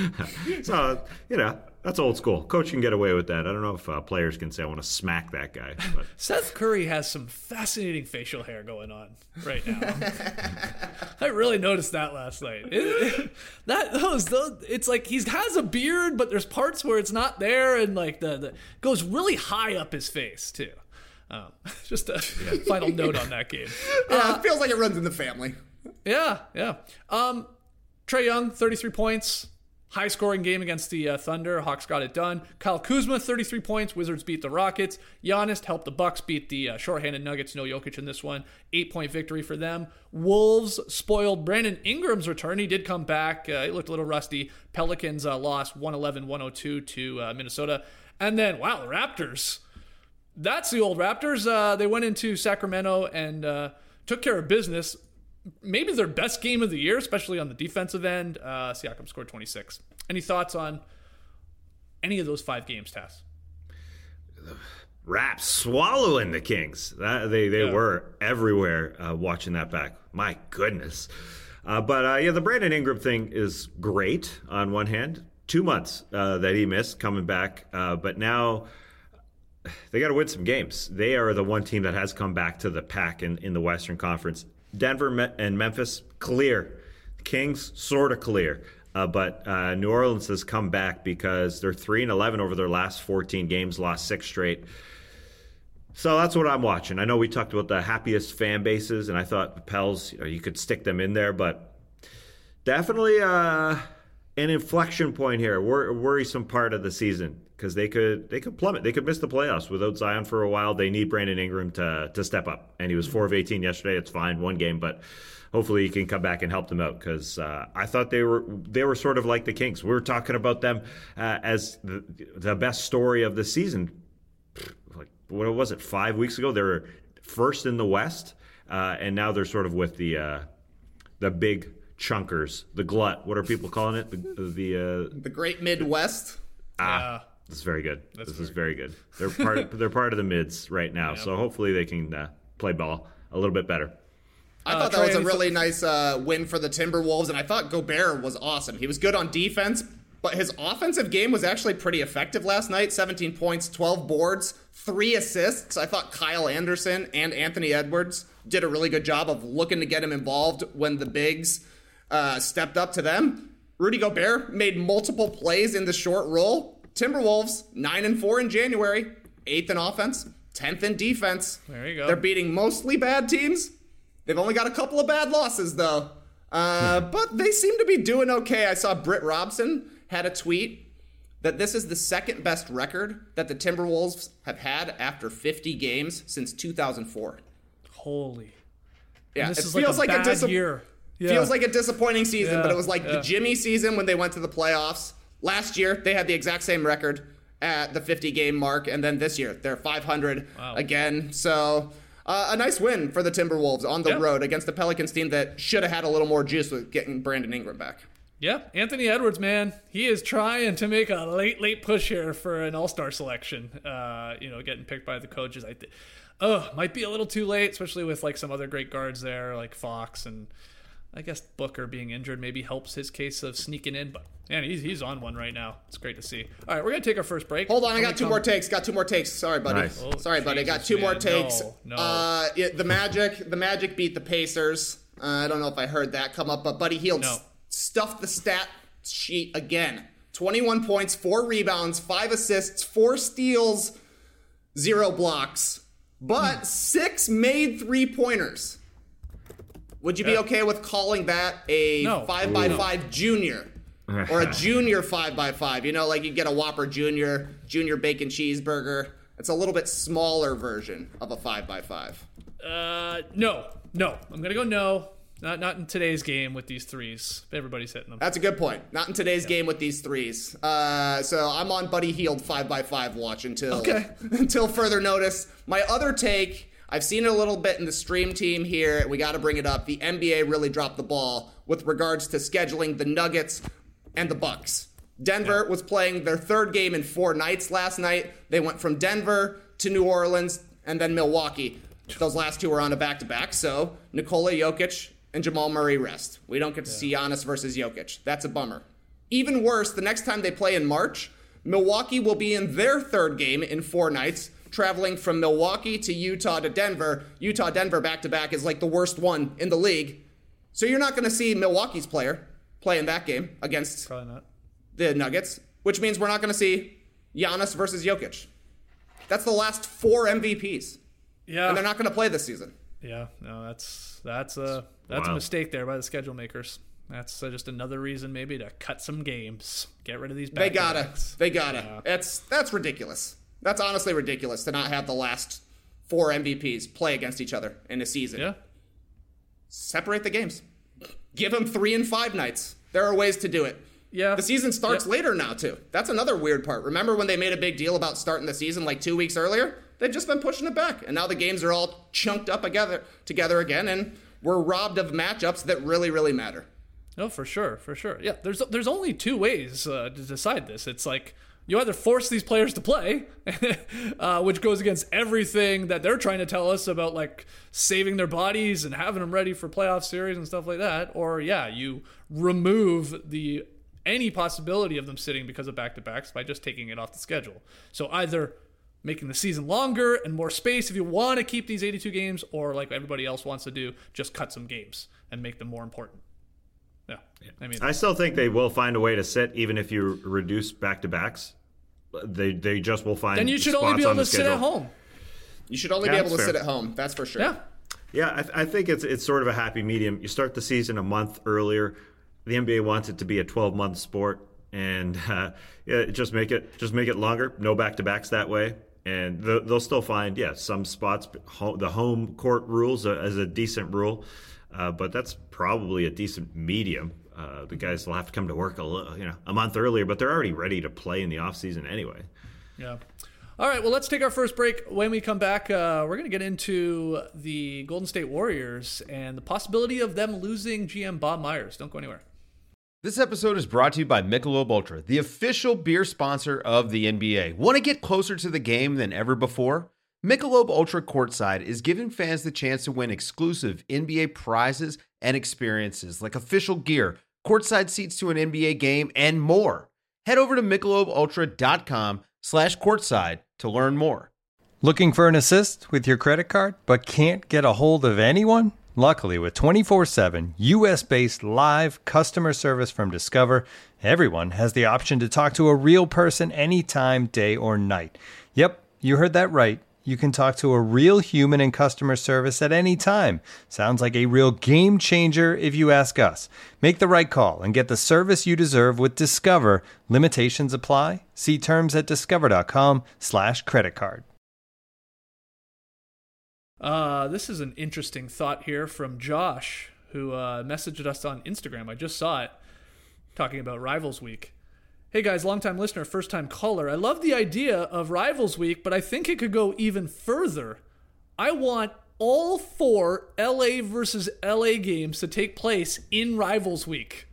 F: So, you know, that's old school. Coach can get away with that. I don't know if uh, players can say, I want to smack that guy. But
E: Seth Curry has some fascinating facial hair going on right now. I really noticed that last night. It, it, that those, those, it's like he has a beard, but there's parts where it's not there, and like the, the goes really high up his face too. Um, just a final note on that game.
H: Yeah, uh, it feels like it runs in the family.
E: Yeah, yeah. Um, Trae Young, thirty-three points. High scoring game against the uh, Thunder. Hawks got it done. Kyle Kuzma, thirty-three points. Wizards beat the Rockets. Giannis helped the Bucks beat the uh, shorthanded Nuggets. No Jokic in this one. Eight-point victory for them. Wolves spoiled Brandon Ingram's return. He did come back. Uh, he looked a little rusty. Pelicans uh, lost one eleven one oh two to uh, Minnesota. And then, wow, the Raptors. That's the old Raptors. Uh, they went into Sacramento and uh, took care of business. Maybe their best game of the year, especially on the defensive end. Uh, Siakam scored twenty-six. Any thoughts on any of those five games, Tass?
F: Raps swallowing the Kings. That, they they
E: Yeah.
F: were everywhere uh, watching that back. My goodness. Uh, but uh, yeah, the Brandon Ingram thing is great on one hand. Two months uh, that he missed coming back. Uh, but now they got to win some games. They are the one team that has come back to the pack in, in the Western Conference. Denver and Memphis, clear. Kings, sort of clear. Uh, but uh, New Orleans has come back because they're three and eleven over their last fourteen games, lost six straight. So that's what I'm watching. I know we talked about the happiest fan bases, and I thought the Pels, you know, you could stick them in there, but definitely uh, an inflection point here, Wor- worrisome part of the season. Because they could they could plummet. They could miss the playoffs without Zion for a while. They need Brandon Ingram to to step up. And he was four of eighteen yesterday. It's fine, one game, but hopefully he can come back and help them out. Because uh, I thought they were they were sort of like the Kings. We were talking about them uh, as the, the best story of the season. Like what was it? Five weeks ago, they were first in the West, uh, and now they're sort of with the uh, the big chunkers, the glut. What are people calling it? The the uh,
H: The Great Midwest.
F: Ah.
E: Yeah.
F: This is very good.
E: That's
F: this
E: very
F: is very good. They're part. Of, they're part of the mids right now.
E: Yep.
F: So hopefully they can uh, play ball a little bit better.
H: I
E: Uh,
H: thought that was a
E: Trey,
H: really nice uh, win for the Timberwolves, and I thought Gobert was awesome. He was good on defense, but his offensive game was actually pretty effective last night. seventeen points, twelve boards, three assists. I thought Kyle Anderson and Anthony Edwards did a really good job of looking to get him involved when the bigs uh, stepped up to them. Rudy Gobert made multiple plays in the short roll. Timberwolves, nine and four in January, eighth in offense, tenth in defense.
E: There you go.
H: They're beating mostly bad teams. They've only got a couple of bad losses, though. Uh, but they seem to be doing okay. I saw Britt Robson had a tweet that this is the second best record that the Timberwolves have had after fifty games since two thousand four.
E: Holy.
H: Yeah,
E: this
H: it
E: is
H: feels
E: like a
H: like
E: bad
H: a dis-
E: year. Yeah.
H: Feels like a disappointing season,
E: Yeah,
H: but it was like
E: yeah.
H: the Jimmy season when they went to the playoffs. Last year, they had the exact same record at the fifty-game mark, and then this year, they're five hundred
E: Wow.
H: again. So uh, a nice win for the Timberwolves on the
E: Yeah.
H: road against the Pelicans team that should have had a little more juice with getting Brandon Ingram back.
E: Yeah, Anthony Edwards, man, he is trying to make a late, late push here for an All-Star selection. Uh, you know, getting picked by the coaches. I, th- oh, might be a little too late, especially with like some other great guards there, like Fox, and I guess Booker being injured maybe helps his case of sneaking in. But man, he's he's on one right now. It's great to see. All right, we're gonna take our first break.
H: Hold on, I
E: When
H: got
E: we
H: two
E: come-
H: more takes. Got two more takes. Sorry, buddy.
F: Nice.
E: Oh,
H: Sorry, buddy. I got
E: Jesus,
H: two more
E: man.
H: takes.
E: No, no.
H: Uh, yeah, the Magic, the Magic beat the Pacers. Uh, I don't know if I heard that come up, but Buddy Hield
E: No.
H: s- stuffed the stat sheet again. twenty-one points, four rebounds, five assists, four steals, zero blocks, but
E: Hmm.
H: six made three-pointers. Would you be
E: Yeah.
H: okay with calling that a
E: No.
H: five by five junior? Or a junior five by five? You know, like you get a Whopper Junior, Junior Bacon Cheeseburger. It's a little bit smaller version of a five by five.
E: Uh, no, no. I'm gonna go no. Not not in today's game with these threes. Everybody's hitting them.
H: That's a good point. Not in today's game with these threes. Uh, so I'm on Buddy Hield five by five watch until
E: Okay.
H: until further notice. My other take, I've seen it a little bit in the stream team here. We got to bring it up. The N B A really dropped the ball with regards to scheduling the Nuggets and the Bucks. Denver was playing their third game in four nights last night. They went from Denver to New Orleans and then Milwaukee. Those last two were on a back-to-back, so Nikola Jokic and Jamal Murray rest. We don't get to see Giannis versus Jokic. That's a bummer. Even worse, the next time they play in March, Milwaukee will be in their third game in four nights, traveling from Milwaukee to Utah to Denver. Utah-Denver back-to-back is like the worst one in the league. So you're not going to see Milwaukee's player play in that game against
E: Probably not.
H: the Nuggets, which means we're not going to see Giannis versus Jokic. That's the last four M V Ps,
E: Yeah.
H: and they're not going to play this season.
E: Yeah. No, that's that's a that's a
F: Wow.
E: mistake there by the schedule makers. That's uh, just another reason maybe to cut some games, get rid of these.
H: They gotta.
E: back-to-backs.
H: They gotta.
E: Yeah.
H: That's that's ridiculous. That's honestly ridiculous to not have the last four M V Ps play against each other in a season.
E: Yeah.
H: Separate the games. Give them three and five nights. There are ways to do it.
E: Yeah.
H: The season starts
E: Yeah.
H: later now, too. That's another weird part. Remember when they made a big deal about starting the season like two weeks earlier? They've just been pushing it back. And now the games are all chunked up together, together again, and we're robbed of matchups that really, really matter.
E: No, for sure, for sure. Yeah, there's there's only two ways uh, to decide this. It's like you either force these players to play, uh, which goes against everything that they're trying to tell us about, like saving their bodies and having them ready for playoff series and stuff like that, or yeah, you remove the any possibility of them sitting because of back-to-backs by just taking it off the schedule. So either making the season longer and more space if you want to keep these eighty-two games, or like everybody else wants to do, just cut some games and make them more important. Yeah, I mean,
F: I still think they will find a way to sit, even if you reduce back-to-backs. They they just will find.
E: then you should only
F: spots
E: be
F: on
E: able
F: the
E: to sit
F: schedule.
E: at home.
H: You should only
F: Yeah,
H: be able to
F: that's
H: sit
F: fair.
H: at home. That's for sure.
E: Yeah.
F: Yeah, I, th- I think it's it's sort of a happy medium. You start the season a month earlier. The N B A wants it to be a twelve-month sport, and uh, yeah, just make it just make it longer. No back-to-backs that way, and th- they'll still find yeah some spots. Ho- the home court rules uh, as a decent rule, uh, but that's probably a decent medium. Uh, the guys will have to come to work a little, you know a month earlier, but they're already ready to play in the off season anyway.
E: Yeah. All right, well, let's take our first break. When we come back, uh, we're going to get into the Golden State Warriors and the possibility of them losing G M Bob Myers. Don't go anywhere.
J: This episode is brought to you by Michelob Ultra, the official beer sponsor of the N B A. Want to get closer to the game than ever before? Michelob Ultra Courtside is giving fans the chance to win exclusive N B A prizes and experiences like official gear, courtside seats to an N B A game, and more. Head over to michelobultra.com slash courtside to learn more.
K: Looking for an assist with your credit card but can't get a hold of anyone? Luckily, with twenty-four seven U S-based live customer service from Discover, everyone has the option to talk to a real person anytime, day or night. Yep, you heard that right. You can talk to a real human in customer service at any time. Sounds like a real game changer if you ask us. Make the right call and get the service you deserve with Discover. Limitations apply. See terms at discover.com slash credit card.
E: Uh, this is an interesting thought here from Josh, who uh, messaged us on Instagram. I just saw it, talking about Rivals Week. Hey guys, longtime listener, first time caller. I love the idea of Rivals Week, but I think it could go even further. I want all four L A versus L A games to take place in Rivals Week.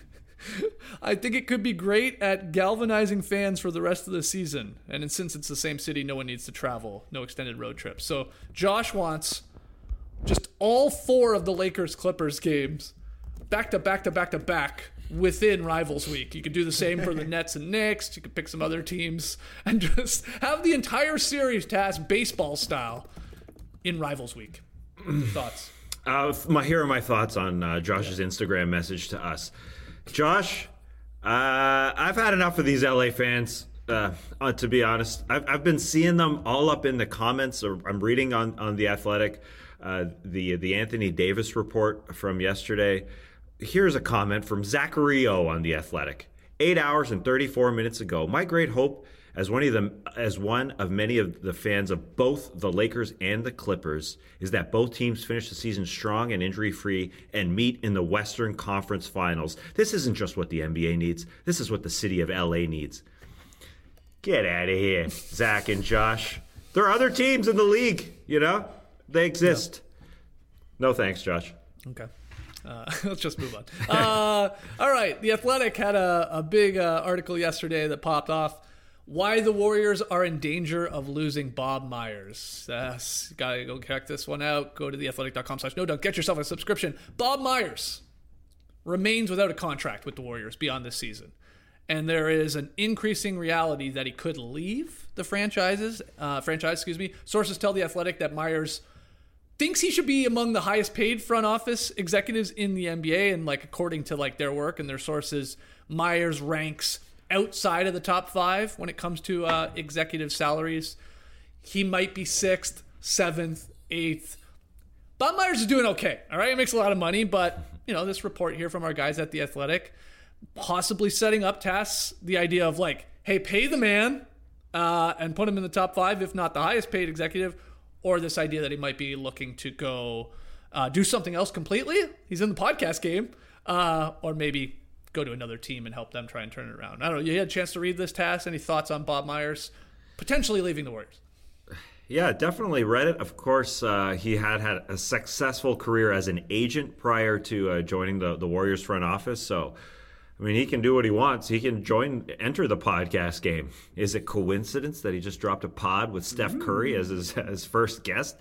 E: I think it could be great at galvanizing fans for the rest of the season. And since it's the same city, no one needs to travel. No extended road trips. So Josh wants just all four of the Lakers-Clippers games back to back to back to back within Rivals Week. You could do the same for the Nets and Knicks. You could pick some other teams and just have the entire series task baseball style in Rivals Week. Thoughts?
F: Uh, my here are my thoughts on uh, Josh's Instagram message to us. Josh, uh, I've had enough of these L A fans. Uh, uh, to be honest, I've I've been seeing them all up in the comments. Or I'm reading on on The Athletic, uh, the the Anthony Davis report from yesterday. Here's a comment from Zachary O on The Athletic. Eight hours and thirty-four minutes ago, my great hope as one of them, as one of many of the fans of both the Lakers and the Clippers, is that both teams finish the season strong and injury-free and meet in the Western Conference Finals. This isn't just what the N B A needs. This is what the city of L A needs. Get out of here, Zach and Josh. There are other teams in the league, you know? They exist. No, no thanks, Josh.
E: Okay. Uh, let's just move on. Uh, all right. The Athletic had a, a big uh, article yesterday that popped off. Why the Warriors are in danger of losing Bob Myers. Uh, gotta go check this one out. Go to theathletic.com slash no dunk. Get yourself a subscription. Bob Myers remains without a contract with the Warriors beyond this season. And there is an increasing reality that he could leave the franchises, uh, franchise. Excuse me. Sources tell The Athletic that Myers thinks he should be among the highest paid front office executives in the N B A. And like, according to like their work and their sources, Myers ranks outside of the top five when it comes to uh, executive salaries. He might be sixth, seventh, eighth. Bob Myers is doing okay. All right. He makes a lot of money, but you know, this report here from our guys at The Athletic, possibly setting up tasks, the idea of like, hey, pay the man uh, and put him in the top five, if not the highest paid executive. Or this idea that he might be looking to go uh, do something else completely. He's in the podcast game. Uh, or maybe go to another team and help them try and turn it around. I don't know. You had a chance to read this, task. Any thoughts on Bob Myers potentially leaving the Warriors?
F: Yeah, definitely read it. Of course, uh, he had had a successful career as an agent prior to uh, joining the, the Warriors front office. So, I mean, he can do what he wants. He can join, enter the podcast game. Is it coincidence that he just dropped a pod with Steph mm-hmm. Curry as his, as first guest?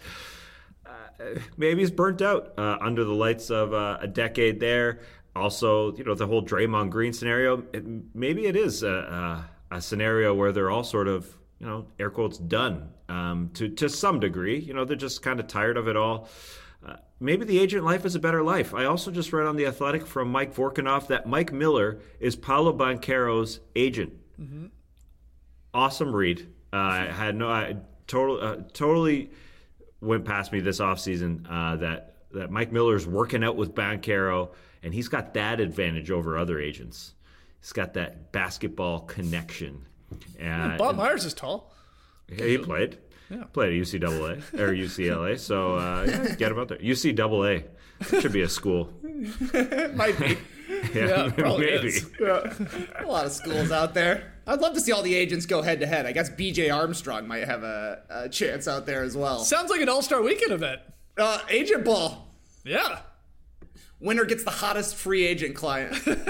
F: Uh, maybe he's burnt out uh, under the lights of uh, a decade there. Also, you know, the whole Draymond Green scenario, it, maybe it is a, a, a scenario where they're all sort of, you know, air quotes, done um, to, to some degree. You know, they're just kind of tired of it all. Uh, maybe the agent life is a better life. I also just read on The Athletic from Mike Vorkunov that Mike Miller is Paolo Banchero's agent. Mm-hmm. Awesome read. Uh, I had no, I total, uh, totally went past me this offseason uh, that, that Mike Miller's working out with Banchero, and he's got that advantage over other agents. He's got that basketball connection.
E: And yeah, Bob Myers is tall.
F: Yeah, he played. Yeah. Played at U C double A or U C L A, so uh, yeah, get him out there. U C double A should be a school.
H: Might be.
F: Yeah,
H: yeah
F: maybe.
H: Yeah. A lot of schools out there. I'd love to see all the agents go head to head. I guess B J Armstrong might have a, a chance out there as well.
E: Sounds like an All-Star Weekend event.
H: Uh, agent ball.
E: Yeah.
H: Winner gets the hottest free agent client.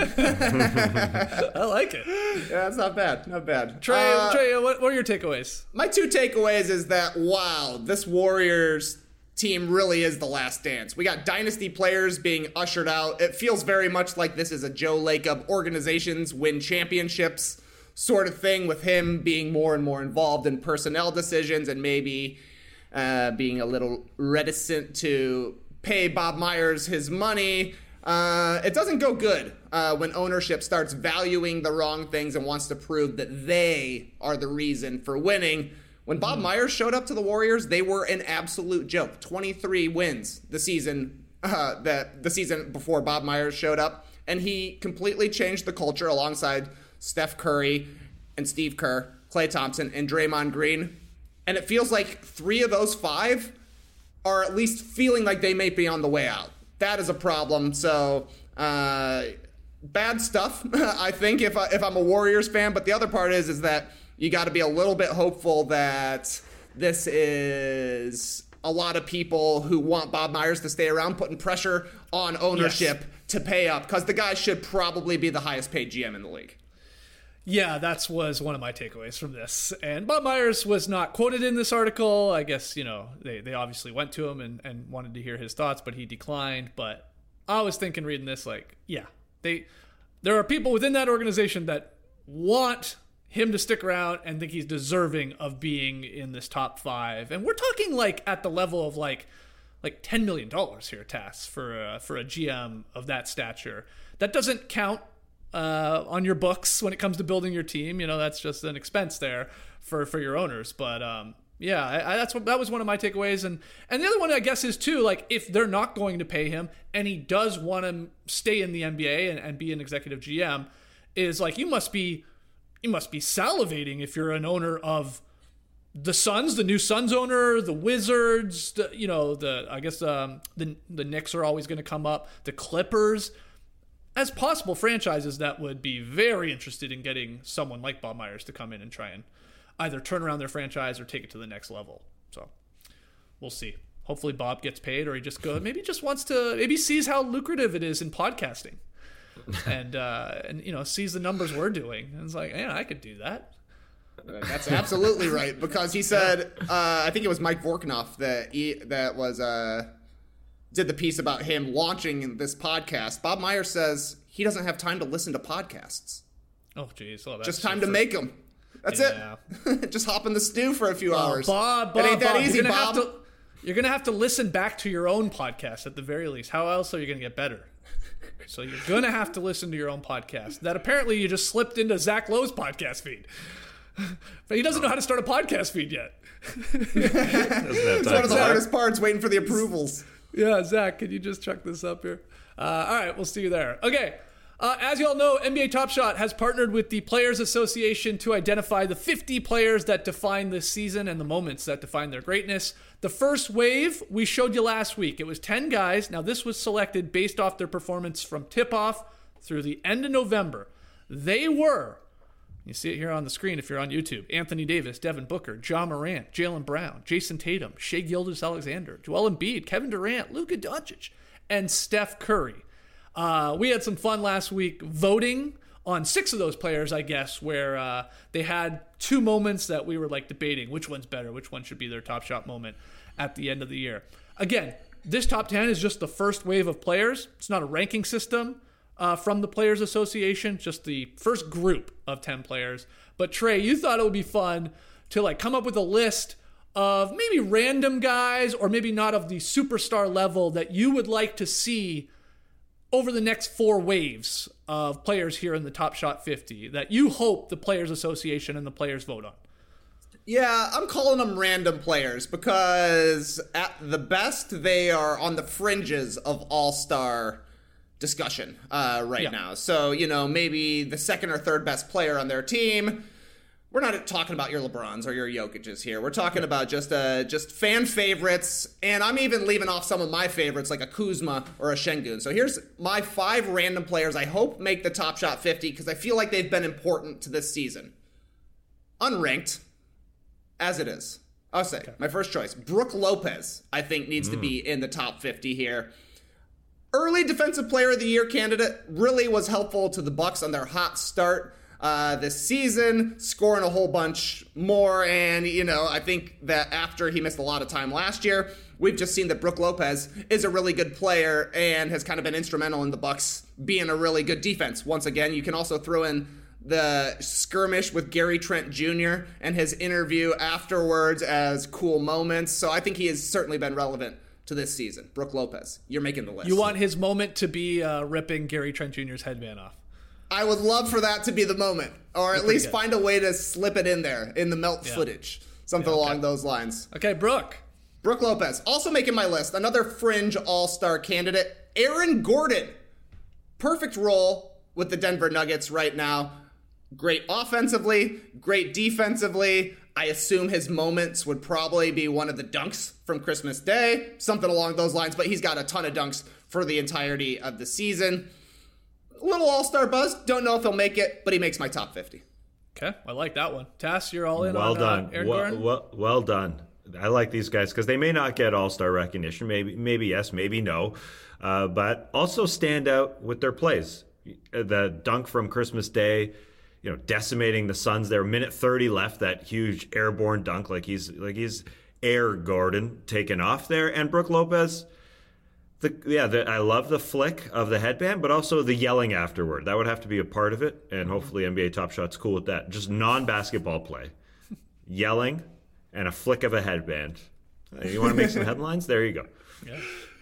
E: I like it.
H: Yeah, that's not bad. Not bad.
E: Trey,
H: uh,
E: Trey what, what are your takeaways?
H: My two takeaways is that, wow, this Warriors team really is the last dance. We got dynasty players being ushered out. It feels very much like this is a Joe Lacob organizations win championships sort of thing, with him being more and more involved in personnel decisions and maybe uh, being a little reticent to pay Bob Myers his money. Uh, it doesn't go good uh, when ownership starts valuing the wrong things and wants to prove that they are the reason for winning, When Bob mm. Myers showed up to the Warriors, they were an absolute joke. twenty-three wins the season uh, that the season before Bob Myers showed up, and he completely changed the culture alongside Steph Curry and Steve Kerr, Klay Thompson, and Draymond Green. And it feels like three of those five are at least feeling like they may be on the way out. That is a problem. So, uh, bad stuff, I think, if, I, if I'm a Warriors fan. But the other part is, is that you got to be a little bit hopeful that this is a lot of people who want Bob Myers to stay around, putting pressure on ownership yes. to pay up, because the guy should probably be the highest paid G M in the league.
E: Yeah, that was one of my takeaways from this. And Bob Myers was not quoted in this article. I guess, you know, they, they obviously went to him and, and wanted to hear his thoughts, but he declined. But I was thinking reading this, like, yeah, they there are people within that organization that want him to stick around and think he's deserving of being in this top five. And we're talking, like, at the level of, like, like ten million dollars here, Tass, for a, for a G M of that stature. That doesn't count Uh, on your books when it comes to building your team. You know, that's just an expense there for, for your owners. But um, yeah, I, I, that's what, that was one of my takeaways. And, and the other one, I guess, is too, like, if they're not going to pay him and he does want to stay in the N B A and, and be an executive G M, is like, you must be, you must be salivating if you're an owner of the Suns, the new Suns owner, the Wizards, the, you know, the, I guess um, the, the Knicks are always going to come up, the Clippers, as possible franchises that would be very interested in getting someone like Bob Myers to come in and try and either turn around their franchise or take it to the next level. So we'll see. Hopefully Bob gets paid, or he just goes, maybe just wants to, maybe sees how lucrative it is in podcasting and, uh, and, you know, sees the numbers we're doing. And it's like, yeah, I could do that.
H: That's absolutely right. Because he said, uh, I think it was Mike Vorknoff that he, that was, uh, did the piece about him launching this podcast. Bob Myers says he doesn't have time to listen to podcasts.
E: Oh, geez. Well,
H: just time to make them. That's yeah. it. Just hop in the stew for a few
E: well,
H: hours.
E: Bob, Bob,
H: it ain't that
E: Bob,
H: easy,
E: you're gonna
H: Bob.
E: Have to, you're going to have to listen back to your own podcast at the very least. How else are you going to get better? So you're going to have to listen to your own podcast. That apparently you just slipped into Zach Lowe's podcast feed. But he doesn't know how to start a podcast feed yet.
H: It's one of the hardest parts, waiting for the approvals.
E: Yeah, Zach, can you just chuck this up here? Uh, all right, we'll see you there. Okay, uh, as you all know, N B A Top Shot has partnered with the Players Association to identify the fifty players that define this season and the moments that define their greatness. The first wave we showed you last week. It was ten guys. Now, this was selected based off their performance from tip-off through the end of November. They were, you see it here on the screen if you're on YouTube, Anthony Davis, Devin Booker, Ja Morant, Jaylen Brown, Jason Tatum, Shai Gilgeous-Alexander, Joel Embiid, Kevin Durant, Luka Doncic, and Steph Curry. Uh, we had some fun last week voting on six of those players, I guess, where uh, they had two moments that we were like debating which one's better, which one should be their Top Shot moment at the end of the year. Again, this top ten is just the first wave of players. It's not a ranking system. Uh, from the Players Association, just the first group of ten players. But Trey, you thought it would be fun to like come up with a list of maybe random guys, or maybe not of the superstar level, that you would like to see over the next four waves of players here in the Top Shot fifty that you hope the Players Association and the players vote on.
H: Yeah, I'm calling them random players because at the best they are on the fringes of all-star discussion uh, right yeah. now. So, you know, maybe the second or third best player on their team. We're not talking about your LeBrons or your Jokic's here. We're talking about just uh, just fan favorites, and I'm even leaving off some of my favorites like a Kuzma or a Şengün. So here's my five random players I hope make the Top Shot fifty because I feel like they've been important to this season. Unranked, as it is. I'll say, okay. My first choice, Brook Lopez, I think needs mm. to be in the top fifty here. Early Defensive Player of the Year candidate, really was helpful to the Bucks on their hot start uh, this season, scoring a whole bunch more. And, you know, I think that after he missed a lot of time last year, we've just seen that Brook Lopez is a really good player and has kind of been instrumental in the Bucks being a really good defense. Once again, you can also throw in the skirmish with Gary Trent Junior and his interview afterwards as cool moments. So I think he has certainly been relevant to this season. Brook Lopez, you're making the list.
E: You want his moment to be uh, ripping Gary Trent Junior's headband off.
H: I would love for that to be the moment, or at least find a way to slip it in there in the melt yeah. footage. Something
E: Yeah, okay.
H: along those lines.
E: Okay, Brooke.
H: Brooke Lopez, also making my list. Another fringe all-star candidate. Aaron Gordon. Perfect role with the Denver Nuggets right now. Great offensively, great defensively. I assume his moments would probably be one of the dunks from Christmas Day, something along those lines, but he's got a ton of dunks for the entirety of the season. A little all-star buzz. Don't know if he'll make it, but he makes my top fifty.
E: Okay, I like that one. Tass, you're all in
F: Well
E: on
F: done.
E: Uh, Aaron
F: well,
E: Gordon?
F: well, well done. I like these guys because they may not get all-star recognition. Maybe, maybe yes, maybe no. Uh, but also stand out with their plays. The dunk from Christmas Day, you know, decimating the Suns. There, minute thirty left. That huge airborne dunk, like he's like he's Air Gordon taken off there. And Brooke Lopez, the yeah, the, I love the flick of the headband, but also the yelling afterward. That would have to be a part of it. And hopefully, N B A Top Shot's cool with that. Just non-basketball play, yelling, and a flick of a headband. You want to make some headlines? There you go.
E: Yeah.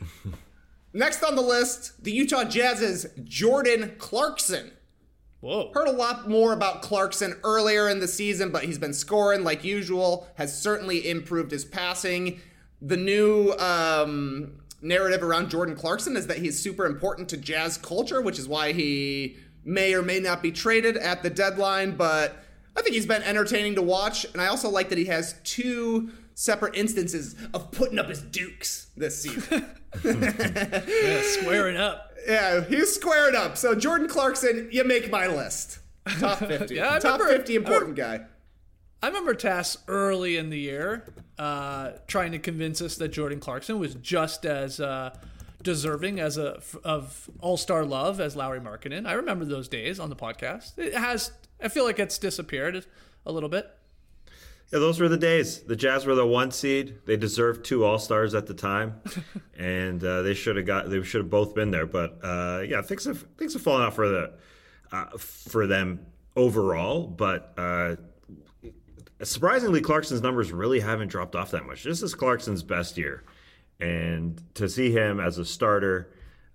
H: Next on the list, the Utah Jazz's Jordan Clarkson.
E: Whoa.
H: Heard a lot more about Clarkson earlier in the season, but he's been scoring like usual, has certainly improved his passing. The new um, narrative around Jordan Clarkson is that he's super important to Jazz culture, which is why he may or may not be traded at the deadline, but I think he's been entertaining to watch, and I also like that he has two separate instances of putting up his dukes this season.
E: Yeah, squaring up.
H: Yeah, he's squared up. So Jordan Clarkson, you make my list. Top fifty.
E: Yeah, I
H: Top
E: remember-
H: fifty important guy.
E: I remember Tass early in the year uh, trying to convince us that Jordan Clarkson was just as uh, deserving as a of all-star love as Lauri Markkanen. I remember those days on the podcast. It has, I feel like it's disappeared a little bit.
F: Yeah, those were the days. The Jazz were the one seed. They deserved two All Stars at the time, and uh, they should have got. They should have both been there. But uh, yeah, things have things have fallen out for the uh, for them overall. But uh, surprisingly, Clarkson's numbers really haven't dropped off that much. This is Clarkson's best year, and to see him as a starter,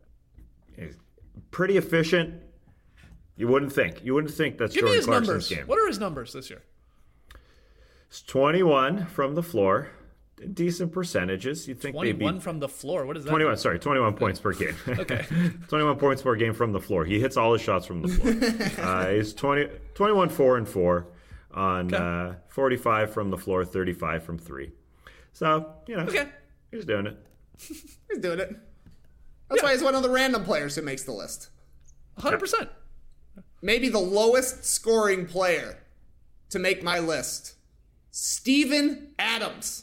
F: pretty efficient. You wouldn't think. You wouldn't think that's
E: Give me
F: Jordan
E: his
F: Clarkson's
E: numbers.
F: game.
E: What are his numbers this year?
F: It's twenty-one from the floor. Decent percentages. You'd think they'd be
E: twenty-one from the floor. What is that?
F: twenty-one, sorry, twenty-one points per game.
E: Okay.
F: twenty-one points per game from the floor. He hits all his shots from the floor. uh, he's twenty, twenty-one, four, and four on
E: Okay.
F: uh, forty-five from the floor, thirty-five from three. So, you know,
E: Okay.
F: he's doing it.
H: He's doing it. That's why he's one of the random players who makes the list.
E: one hundred percent.
H: Maybe the lowest scoring player to make my list. Steven Adams.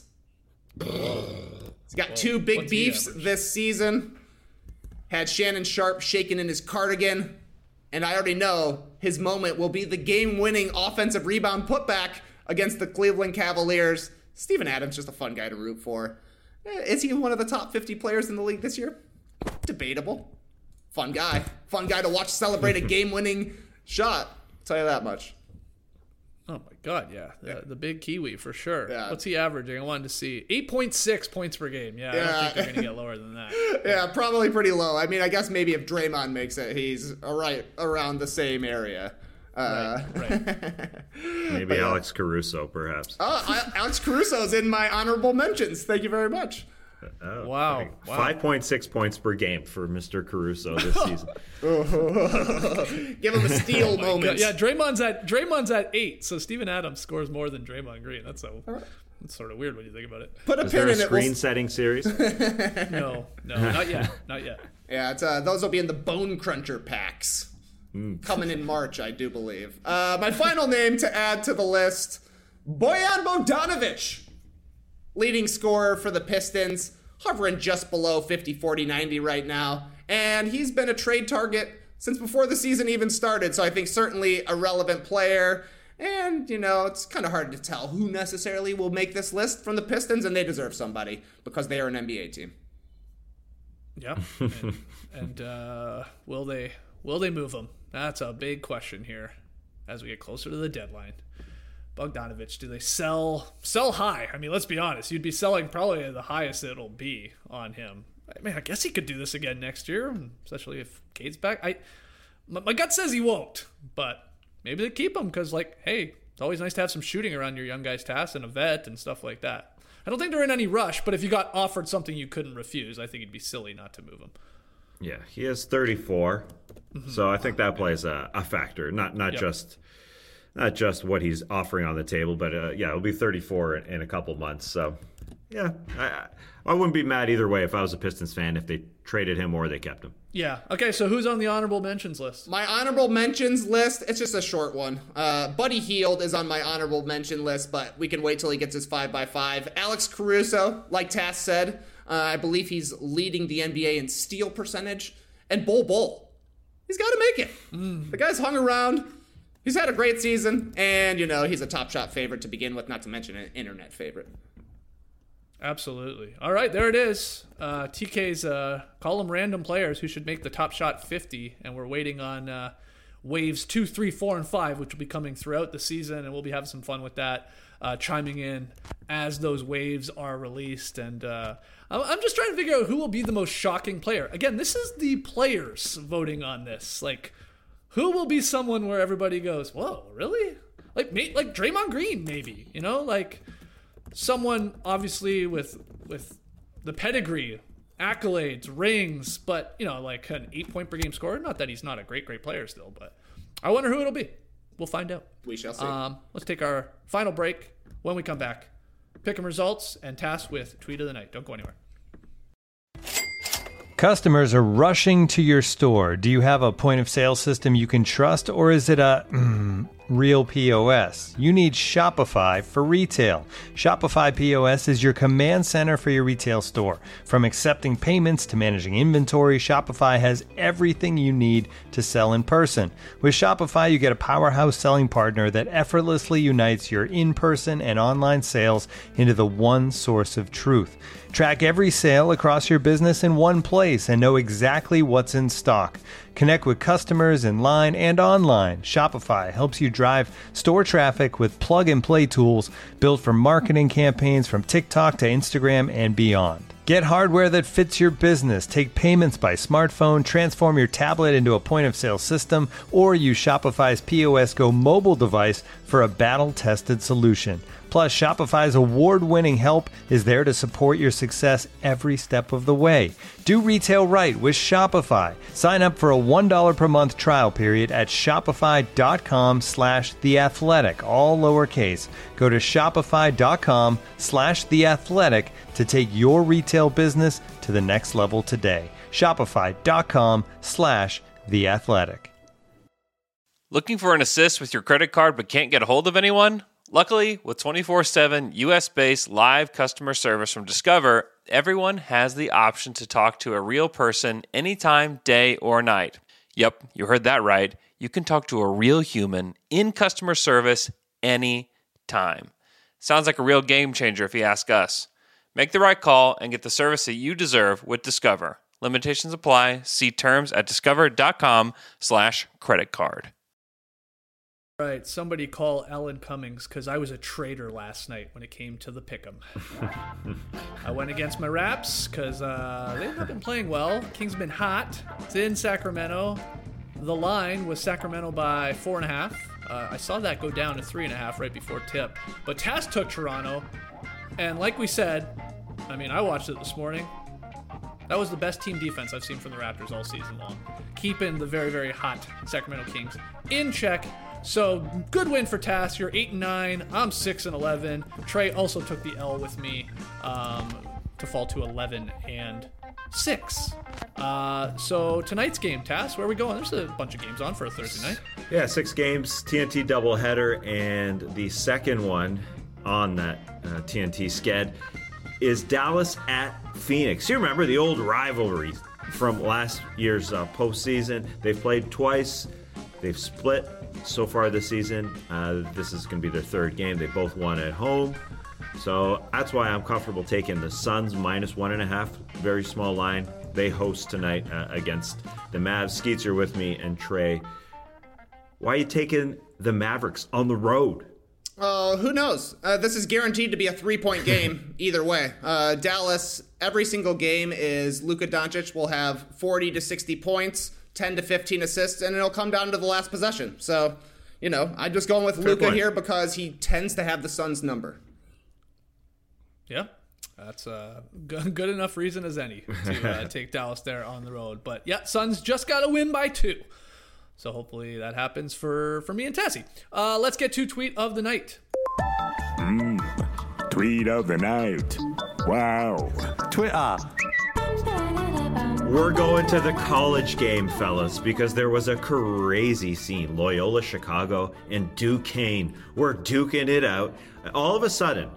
H: He's got two big
E: What's he
H: beefs
E: average?
H: this season. Had Shannon Sharp shaking in his cardigan. And I already know his moment will be the game-winning offensive rebound putback against the Cleveland Cavaliers. Steven Adams, just a fun guy to root for. Eh, Is he one of the top fifty players in the league this year? Debatable. Fun guy. Fun guy to watch celebrate a game-winning shot. I'll tell you that much.
E: Oh my God, yeah. The, the big Kiwi for sure.
H: Yeah.
E: What's he averaging? I wanted to see. eight point six points per game. Yeah, I
H: Yeah.
E: don't think they're going to get lower than that.
H: Yeah, probably pretty low. I mean, I guess maybe if Draymond makes it, he's right around the same area. Uh,
E: Right, right.
F: Maybe Alex Caruso, perhaps.
H: oh, I, Alex Caruso's in my honorable mentions. Thank you very much.
F: Oh,
E: Wow,
F: okay.
E: wow.
F: five point six points per game for Mister Caruso this season.
H: Give him a steal moment.
E: Yeah, Draymond's at Draymond's at eight, so Steven Adams scores more than Draymond Green. That's so that's sort of weird when you think about it.
H: Put a
F: Is
H: pin
F: there a
H: in it. We'll-
F: screen setting series?
E: No, no, not yet, not yet.
H: Yeah, it's, uh, those will be in the Bone Cruncher packs. Coming in March, I do believe. Uh, my final name to add to the list, Bojan Bogdanovic. Leading scorer for the Pistons, hovering just below fifty, forty, ninety right now. And he's been a trade target since before the season even started, so I think certainly a relevant player. And, you know, it's kind of hard to tell who necessarily will make this list from the Pistons, and they deserve somebody because they are an N B A team.
E: Yeah, and, and uh, will they will they move him? That's a big question here as we get closer to the deadline. Bogdanovic, do they sell sell high? I mean, let's be honest. You'd be selling probably the highest it'll be on him. I mean, I guess he could do this again next year, especially if Cade's back. I my, my gut says he won't, but maybe they keep him because, like, hey, It's always nice to have some shooting around your young guys, Tass, and a vet and stuff like that. I don't think they're in any rush, but if you got offered something you couldn't refuse, I think it'd be silly not to move him.
F: Yeah, he is thirty-four, mm-hmm. so I think that plays a, a factor. Not not yep. just not just what he's offering on the table, but uh, yeah, it'll be thirty-four in, in a couple months. So yeah, I I wouldn't be mad either way if I was a Pistons fan if they traded him or they kept him.
E: Yeah. Okay, so who's on the honorable mentions list?
H: My honorable mentions list, it's just a short one. Uh, Buddy Hield is on my honorable mention list, but we can wait till he gets his five by five. Alex Caruso, like Tass said, uh, I believe he's leading the N B A in steal percentage. And Bol Bol, he's got to make it. Mm. The guy's hung around. He's had a great season. And, you know, he's a Top Shot favorite to begin with, not to mention an internet favorite.
E: Absolutely. All right, there it is. Uh, T K's uh, column random players who should make the Top Shot fifty, and we're waiting on uh, waves two, three, four, and five, which will be coming throughout the season, and we'll be having some fun with that, uh, chiming in as those waves are released. And uh, I'm just trying to figure out who will be the most shocking player. Again, this is the players voting on this. Like, who will be someone where everybody goes, whoa, really? Like, like Draymond Green, maybe, you know, like. Someone obviously with with the pedigree, accolades, rings, but, you know, like an eight-point per game scorer. Not that he's not a great, great player still, but I wonder who it'll be. We'll find out.
H: We shall see.
E: Um, let's take our final break. When we come back, pick 'em results and task with Tweet of the Night. Don't go anywhere.
K: Customers are rushing to your store. Do you have a point of sale system you can trust, or is it a mm, real P O S? You need Shopify for retail. Shopify P O S is your command center for your retail store. From accepting payments to managing inventory, Shopify has everything you need to sell in person. With Shopify, you get a powerhouse selling partner that effortlessly unites your in-person and online sales into the one source of truth. Track every sale across your business in one place and know exactly what's in stock. Connect with customers in line and online. Shopify helps you drive store traffic with plug-and-play tools built for marketing campaigns from TikTok to Instagram and beyond. Get hardware that fits your business. Take payments by smartphone, transform your tablet into a point-of-sale system, or use Shopify's P O S Go mobile device for a battle-tested solution. Plus, Shopify's award-winning help is there to support your success every step of the way. Do retail right with Shopify. Sign up for a one dollar per month trial period at shopify.com slash theathletic, all lowercase. Go to shopify.com slash theathletic to take your retail business to the next level today. Shopify.com slash theathletic.
L: Looking for an assist with your credit card but can't get a hold of anyone? Luckily, with twenty-four seven U S-based live customer service from Discover, everyone has the option to talk to a real person anytime, day or night. Yep, you heard that right. You can talk to a real human in customer service anytime. Sounds like a real game changer if you ask us. Make the right call and get the service that you deserve with Discover. Limitations apply. See terms at discover.com slash credit card.
E: All right, somebody call Alan Cummings, because I was a traitor last night when it came to the pick'em. I went against my Raps because uh, they've not been playing well. Kings been hot. It's in Sacramento. The line was Sacramento by four and a half. Uh, I saw that go down to three and a half right before tip. But Tass took Toronto, and like we said, I mean, I watched it this morning. That was the best team defense I've seen from the Raptors all season long. Keeping the very, very hot Sacramento Kings in check. So, good win for Tass. You're eight and nine. I'm six and eleven. Trey also took the L with me um, to fall to eleven and six. Uh, so, tonight's game, Tass, where are we going? There's a bunch of games on for a Thursday night.
F: Yeah, six games, T N T doubleheader, and the second one on that uh, T N T sked is Dallas at Phoenix. You remember the old rivalry from last year's uh, postseason. They've played twice. They've split so far this season. Uh, this is going to be their third game. They both won at home. So that's why I'm comfortable taking the Suns minus one and a half. Very small line. They host tonight uh, against the Mavs. Skeets, you're with me, and Trey. Why are you taking the Mavericks on the road?
H: Uh, who knows? Uh, this is guaranteed to be a three-point game either way. Uh, Dallas, every single game is Luka Doncic will have forty to sixty points, ten to fifteen assists, and it'll come down to the last possession. So you know, I'm just going with
F: Fair
H: Luka
F: point.
H: here because he tends to have the Suns' number.
E: Yeah, that's a good, good enough reason as any to uh, take Dallas there on the road. But yeah, Suns just got to win by two. So hopefully that happens for, for me and Tassie. Uh, let's get to tweet of the night.
M: Mm, tweet of the night. Wow.
J: Twitter.
F: We're going to the college game, fellas, because there was a crazy scene. Loyola Chicago and Duquesne were duking it out. All of a sudden,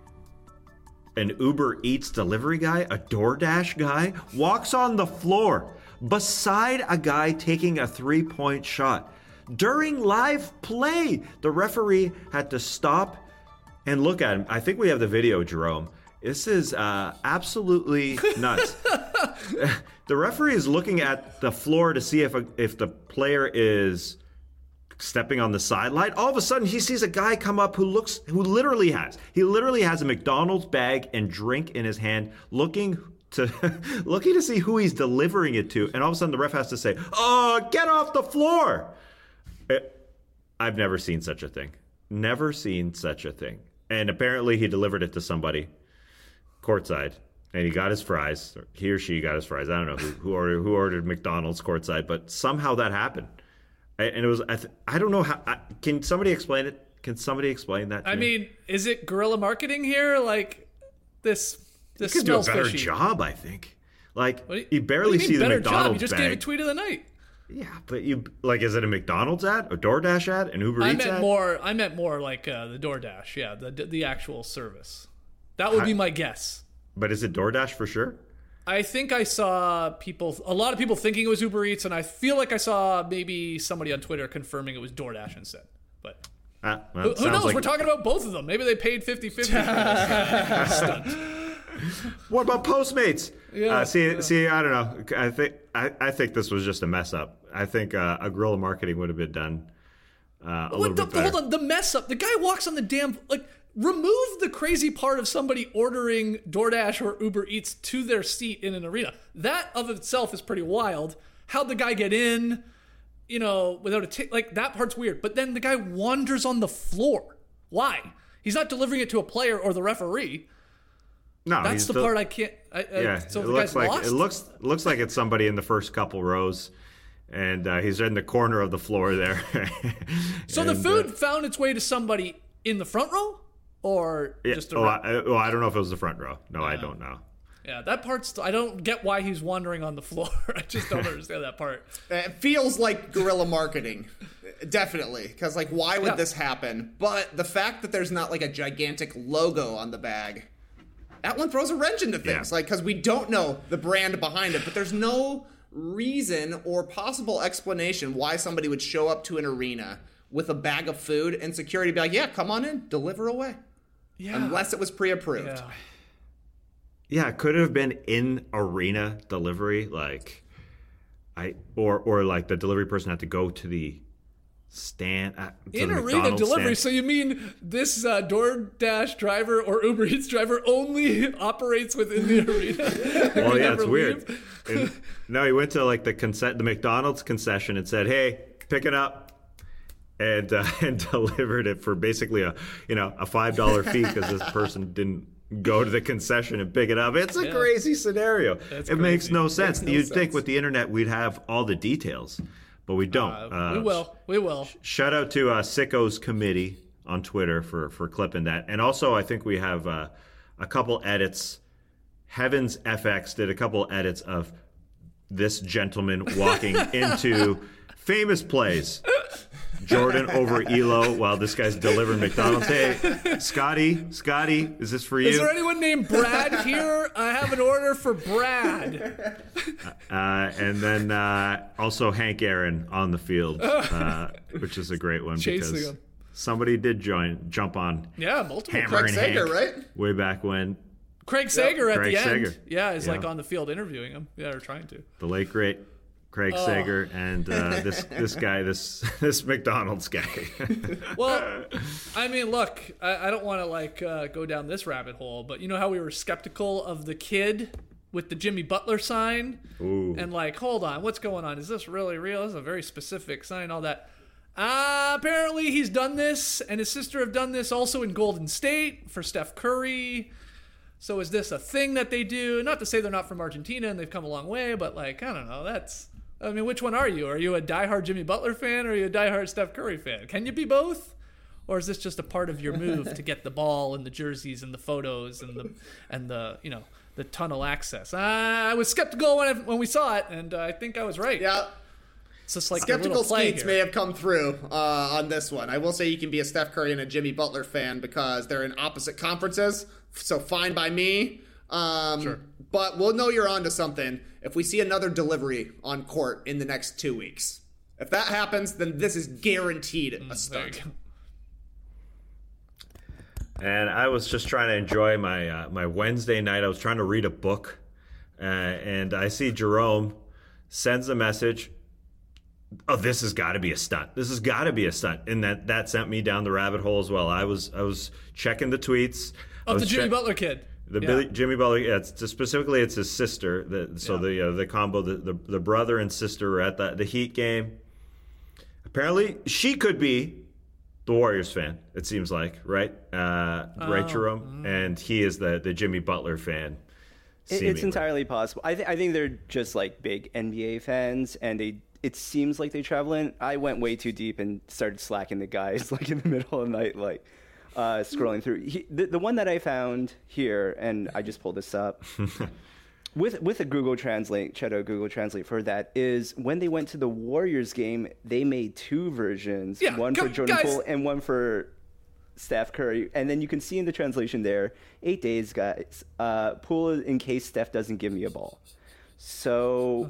F: an Uber Eats delivery guy, a DoorDash guy, walks on the floor beside a guy taking a three-point shot. During live play, the referee had to stop and look at him. I think we have the video, Jerome. This is uh, absolutely nuts. The referee is looking at the floor to see if a, if the player is stepping on the sideline. All of a sudden, he sees a guy come up who looks, who literally has, he literally has a McDonald's bag and drink in his hand, looking to, looking to see who he's delivering it to. And all of a sudden, the ref has to say, "Oh, get off the floor!" It, I've never seen such a thing. Never seen such a thing. And apparently, he delivered it to somebody courtside, and he got his fries. Or he or she got his fries. I don't know who, who ordered who ordered McDonald's courtside, but somehow that happened. And it was, I, th- I don't know how, I, can somebody explain it? Can somebody explain that to
E: I
F: me?
E: mean, is it guerrilla marketing here? Like, this this
F: You could do a
E: smells
F: better
E: fishy.
F: job, I think. Like,
E: What do you,
F: you barely
E: what do you mean
F: see the
E: better
F: McDonald's
E: job? You just
F: bag.
E: gave a tweet of the night.
F: Yeah, but you, like, is it a McDonald's ad? A DoorDash ad? An Uber
E: I
F: Eats
E: meant
F: ad?
E: more. I meant more like uh, the DoorDash. Yeah, the the actual service. That would
F: I-
E: be my guess.
F: But is it DoorDash for sure?
E: I think I saw people, a lot of people thinking it was Uber Eats, and I feel like I saw maybe somebody on Twitter confirming it was DoorDash instead. But
F: Ah, well,
E: who,
F: it
E: who
F: sounds
E: knows?
F: like-
E: We're talking about both of them. Maybe they paid fifty-fifty for this stunt.
F: What about Postmates?
E: Yeah,
F: uh, see,
E: yeah.
F: see, I don't know. I think I, I think this was just a mess up. I think uh, a guerrilla marketing would have been done uh, a
E: What
F: little
E: the,
F: bit better.
E: hold on, the mess up. The guy walks on the damn, like, remove the crazy part of somebody ordering DoorDash or Uber Eats to their seat in an arena. That of itself is pretty wild. How'd the guy get in, you know, without a ticket? Like, that part's weird. But then the guy wanders on the floor. Why? He's not delivering it to a player or the referee.
F: No,
E: That's
F: he's
E: the
F: still-
E: part I can't. I, I,
F: Yeah,
E: so
F: it
E: the
F: looks
E: guy's
F: like
E: lost?
F: it looks looks like it's somebody in the first couple rows, and uh, he's in the corner of the floor there.
E: So the
F: And,
E: food
F: uh,
E: found its way to somebody in the front row, or
F: yeah,
E: just
F: oh,
E: around?
F: I, oh, I don't know if it was the front row. No, I don't know.
E: Yeah, that part's. I don't get why he's wandering on the floor. I just don't understand that part.
H: It feels like guerrilla marketing, definitely. Because, like, why would
E: Yeah.
H: this happen? But the fact that there's not, like, a gigantic logo on the bag, that one throws a wrench into things.
F: Yeah.
H: Like, because we don't know the brand behind it, but there's no reason or possible explanation why somebody would show up to an arena with a bag of food and security be like, yeah, come on in, deliver away.
E: Yeah.
H: Unless it was pre-approved.
E: Yeah.
F: Yeah, could it have been in arena delivery, like I or or like the delivery person had to go to the stand uh, to
E: In
F: the
E: arena
F: McDonald's
E: delivery.
F: stand.
E: So you mean this uh, DoorDash driver or Uber Eats driver only operates within the arena?
F: Well,
E: Can
F: yeah,
E: never
F: it's weird.
E: leave?
F: And, no, he went to like the concession, the McDonald's concession, and said, "Hey, pick it up," and uh, and delivered it for basically a you know a five dollar fee because this person didn't go to the concession and pick it up. It's a
E: Yeah.
F: crazy scenario.
E: That's
F: it makes
E: crazy.
F: no sense.
H: no
F: You'd
H: sense.
F: think with the internet we'd have all the details, but we don't.
E: Uh, we will. We will.
F: Shout out to uh, Sickos Committee on Twitter for for clipping that, and also I think we have uh, a couple edits. Heavens F X did a couple edits of this gentleman walking into famous plays. Jordan over Elo while this guy's delivering McDonald's. Hey, Scotty, Scotty, is this for you?
E: Is there anyone named Brad here? I have an order for Brad.
F: Uh, and then uh, also Hank Aaron on the field, uh, which is a great one
E: Chasing
F: because
E: him.
F: somebody did join, jump on
E: Yeah, multiple.
F: Hammer
H: Craig
F: and
H: Sager,
F: Hank
H: right?
F: way back when.
E: Craig Sager at
F: Craig
E: the end.
F: Sager.
E: Yeah, is like
F: Yeah.
E: on the field interviewing him. Yeah, or trying to.
F: The late great Craig
E: Oh.
F: Sager and uh, this this guy, this this McDonald's guy.
E: Well, I mean, look, I, I don't want to like uh, go down this rabbit hole, but you know how we were skeptical of the kid with the Jimmy Butler sign,
F: Ooh.
E: and like, hold on, what's going on? Is this really real? This is a very specific sign. All that. Uh, apparently he's done this, and his sister have done this also in Golden State for Steph Curry. So is this a thing that they do? Not to say they're not from Argentina and they've come a long way, but like, I don't know. That's, I mean, which one are you? Are you a diehard Jimmy Butler fan or are you a diehard Steph Curry fan? Can you be both? Or is this just a part of your move to get the ball and the jerseys and the photos and the, and the, you know, the tunnel access? Uh, I was skeptical when I, when we saw it, and uh, I think I was right.
H: Yeah.
E: It's just like
H: skeptical Skeets
E: here.
H: may have come through uh, on this one. I will say you can be a Steph Curry and a Jimmy Butler fan because they're in opposite conferences, so fine by me. Um,
E: sure.
H: But we'll know you're onto something if we see another delivery on court in the next two weeks. If that happens, then this is guaranteed a
E: Mm,
H: stunt.
F: And I was just trying to enjoy my uh, my Wednesday night. I was trying to read a book, uh, and I see Jerome sends a message. Oh, this has got to be a stunt. This has got to be a stunt, and that, that sent me down the rabbit hole as well. I was I was checking the tweets.
E: Of the Jimmy check- Butler kid.
F: The
E: yeah.
F: Billy, Jimmy Butler. Yeah, it's, specifically, it's his sister. The, so
E: yeah.
F: the uh, the combo, the, the the brother and sister were at the the Heat game. Apparently, she could be the Warriors fan. It seems like, right? Uh,
G: Oh.
F: right, Jerome, mm. and he is the the Jimmy Butler fan.
G: Seemingly. It's entirely possible. I, th- I think they're just like big N B A fans, and they. It seems like they travel in. I went way too deep and started slacking the guys like in the middle of the night, like uh, scrolling through. He, the the one that I found here, and I just pulled this up with with a Google Translate, Cheto Google Translate for that is when they went to the Warriors game, they made two versions,
E: yeah,
G: one
E: come,
G: for Jordan
E: guys.
G: Poole and one for Steph Curry, and then you can see in the translation there, eight days, guys. Uh, Poole in case Steph doesn't give me a ball. So.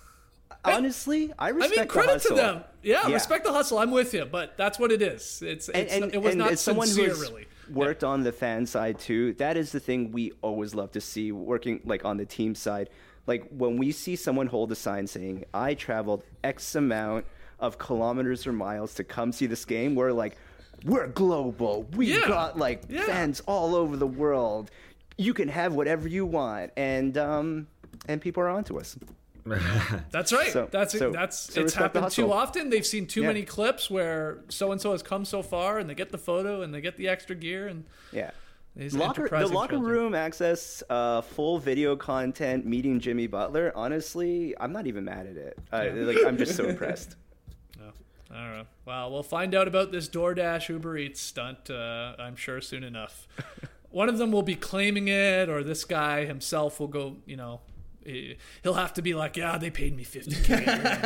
G: Honestly, I respect
E: I mean, credit
G: the hustle.
E: to them. Yeah,
G: yeah,
E: respect the hustle. I'm with you, but that's what it is. It's, it's
G: and, and,
E: it was
G: and
E: not
G: as someone
E: sincere,
G: who's
E: really.
G: Worked yeah. on the fan side too. That is the thing we always love to see. Working like on the team side, like when we see someone hold a sign saying, "I traveled X amount of kilometers or miles to come see this game," we're like, "We're global. We
E: yeah.
G: got like
E: yeah.
G: fans all over the world. You can have whatever you want," and um, and people are onto us.
E: That's right.
G: So,
E: that's
G: so,
E: that's
G: so
E: it's happened too often. They've seen too
G: yeah.
E: many clips where so and so has come so far, and they get the photo and they get the extra gear, and
G: yeah.
E: These
G: Locker, the locker
E: children.
G: room access, uh, full video content, meeting Jimmy Butler. Honestly, I'm not even mad at it. Uh,
E: Yeah.
G: like I'm just so impressed.
E: No, I don't know. Well, we'll find out about this DoorDash Uber Eats stunt. Uh, I'm sure soon enough. One of them will be claiming it, or this guy himself will go. You know. He'll have to be like, yeah, they paid me fifty K.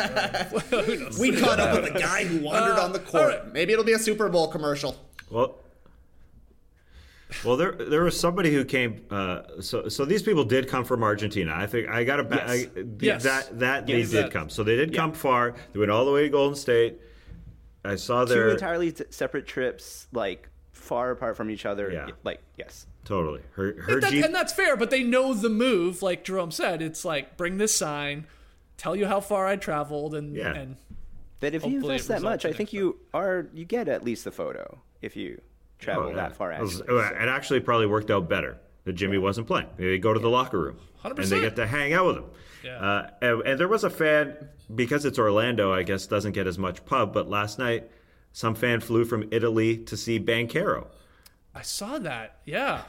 H: We caught up with a guy who wandered uh, on the court. Right. Maybe it'll be a Super Bowl commercial.
F: Well, well, there there was somebody who came. Uh, so so these people did come from Argentina. I think I got to bet
E: yes. yes.
F: that that
E: yes.
F: they did
E: that.
F: come. So they did
G: yeah.
F: come far. They went all the way to Golden State. I saw their
G: two entirely t- separate trips, like far apart from each other.
F: Yeah.
G: Like yes.
F: Totally. Her, her
E: and, that,
F: G-
E: and that's fair, but they know the move, like Jerome said. It's like, bring this sign, tell you how far I traveled, and,
F: yeah.
E: and
G: but if you invest that much, I think you are you get at least a photo if you travel
F: oh, yeah.
G: that far. Actually,
F: it, was, so. it actually probably worked out better that Jimmy yeah. wasn't playing. They go to the locker room,
E: one hundred percent.
F: and they get to hang out with him.
E: Yeah.
F: Uh, and, and there was a fan, because it's Orlando, I guess doesn't get as much pub, but last night, some fan flew from Italy to see Banchero.
E: I saw that, yeah.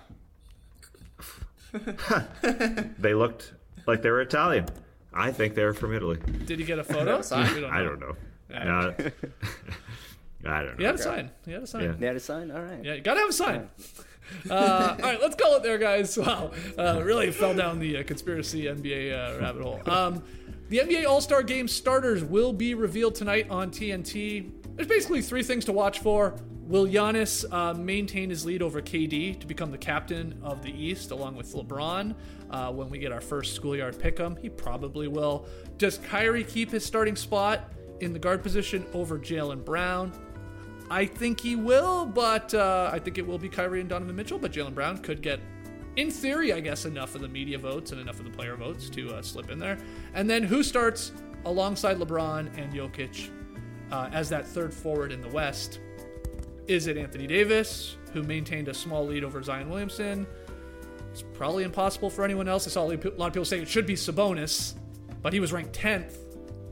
F: They looked like they were Italian. I think they were from Italy.
E: Did he get a photo?
F: I, don't I don't know.
E: Yeah.
F: Uh, I don't know.
E: He had a sign. He had a sign.
F: Yeah.
G: He had a sign? All right.
E: Yeah, you gotta have a sign. uh, all right, let's call it there, guys. Wow, uh, really fell down the uh, conspiracy N B A uh, rabbit hole. Um, the N B A All-Star Game starters will be revealed tonight on T N T. There's basically three things to watch for. Will Giannis uh, maintain his lead over K D to become the captain of the East along with LeBron uh, when we get our first schoolyard pick'em? He probably will. Does Kyrie keep his starting spot in the guard position over Jaylen Brown? I think he will, but uh, I think it will be Kyrie and Donovan Mitchell, but Jaylen Brown could get, in theory, I guess, enough of the media votes and enough of the player votes to uh, slip in there. And then who starts alongside LeBron and Jokic uh, as that third forward in the West? Is it Anthony Davis, who maintained a small lead over Zion Williamson? It's probably impossible for anyone else. I saw a lot of people saying it should be Sabonis, but he was ranked tenth.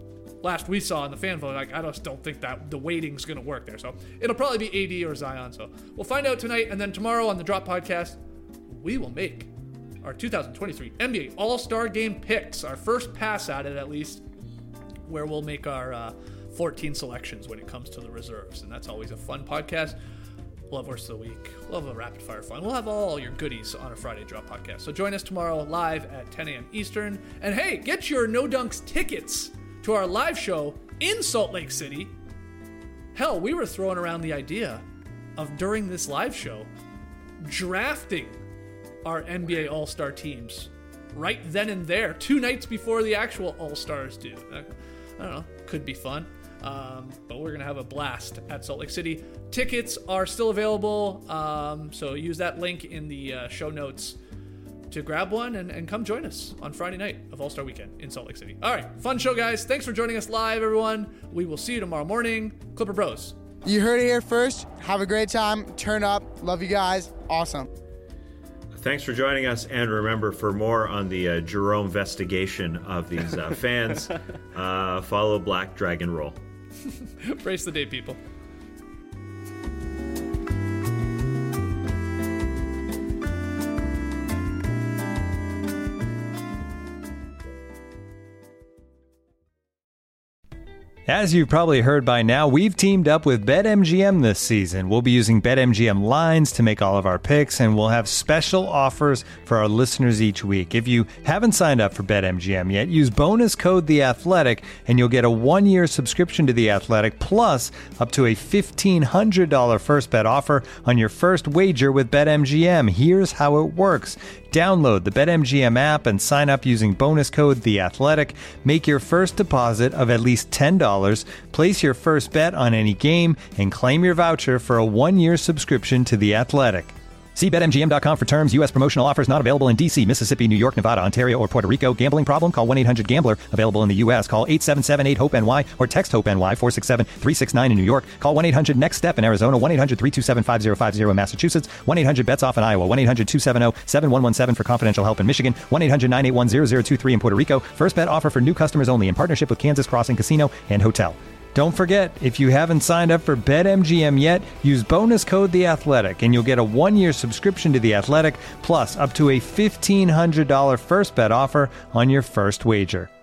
E: last we saw in the fan vote, like, I just don't think that the weighting's going to work there. So it'll probably be A D or Zion. So we'll find out tonight. And then tomorrow on the Drop Podcast, we will make our two thousand twenty-three N B A All-Star Game picks, our first pass at it at least, where we'll make our uh, fourteen selections when it comes to the reserves. And that's always a fun podcast. We'll have Worst of the Week. We'll have a rapid fire fun. We'll have all your goodies on a Friday Drop Podcast. So join us tomorrow live at ten a.m. Eastern. And hey, get your No Dunks tickets to our live show in Salt Lake City. Hell, we were throwing around the idea of, during this live show, drafting our N B A All-Star teams right then and there, two nights before the actual All-Stars do. I don't know, could be fun. Um, but we're going to have a blast at Salt Lake City. Tickets are still available, um, so use that link in the uh, show notes to grab one and, and come join us on Friday night of All-Star Weekend in Salt Lake City. All right, fun show, guys. Thanks for joining us live, everyone. We will see you tomorrow morning. Clipper Bros.
N: You heard it here first. Have a great time. Turn up. Love you guys. Awesome.
F: Thanks for joining us, and remember, for more on the uh, Jerome investigation of these uh, fans, uh, follow Black Dragon Roll.
E: Brace the day, people.
K: As you've probably heard by now, we've teamed up with BetMGM this season. We'll be using BetMGM lines to make all of our picks, and we'll have special offers for our listeners each week. If you haven't signed up for BetMGM yet, use bonus code The Athletic, and you'll get a one-year subscription to The Athletic, plus up to a fifteen hundred dollars first bet offer on your first wager with BetMGM. Here's how it works. Download the BetMGM app and sign up using bonus code The Athletic. Make your first deposit of at least ten dollars. Place your first bet on any game and claim your voucher for a one-year subscription to The Athletic. See Bet M G M dot com for terms. U S promotional offers not available in D C, Mississippi, New York, Nevada, Ontario, or Puerto Rico. Gambling problem? Call one eight hundred gambler. Available in the U S. Call eight seven seven eight hope N Y or text HOPE-NY four six seven three six nine in New York. Call one eight hundred next step in Arizona. one eight hundred three two seven five zero five zero in Massachusetts. one eight hundred bets off in Iowa. one eight hundred two seven zero seven one one seven for confidential help in Michigan. one eight hundred nine eight one zero zero two three in Puerto Rico. First bet offer for new customers only in partnership with Kansas Crossing Casino and Hotel. Don't forget, if you haven't signed up for BetMGM yet, use bonus code The Athletic, and you'll get a one-year subscription to The Athletic, plus up to a fifteen hundred dollars first bet offer on your first wager.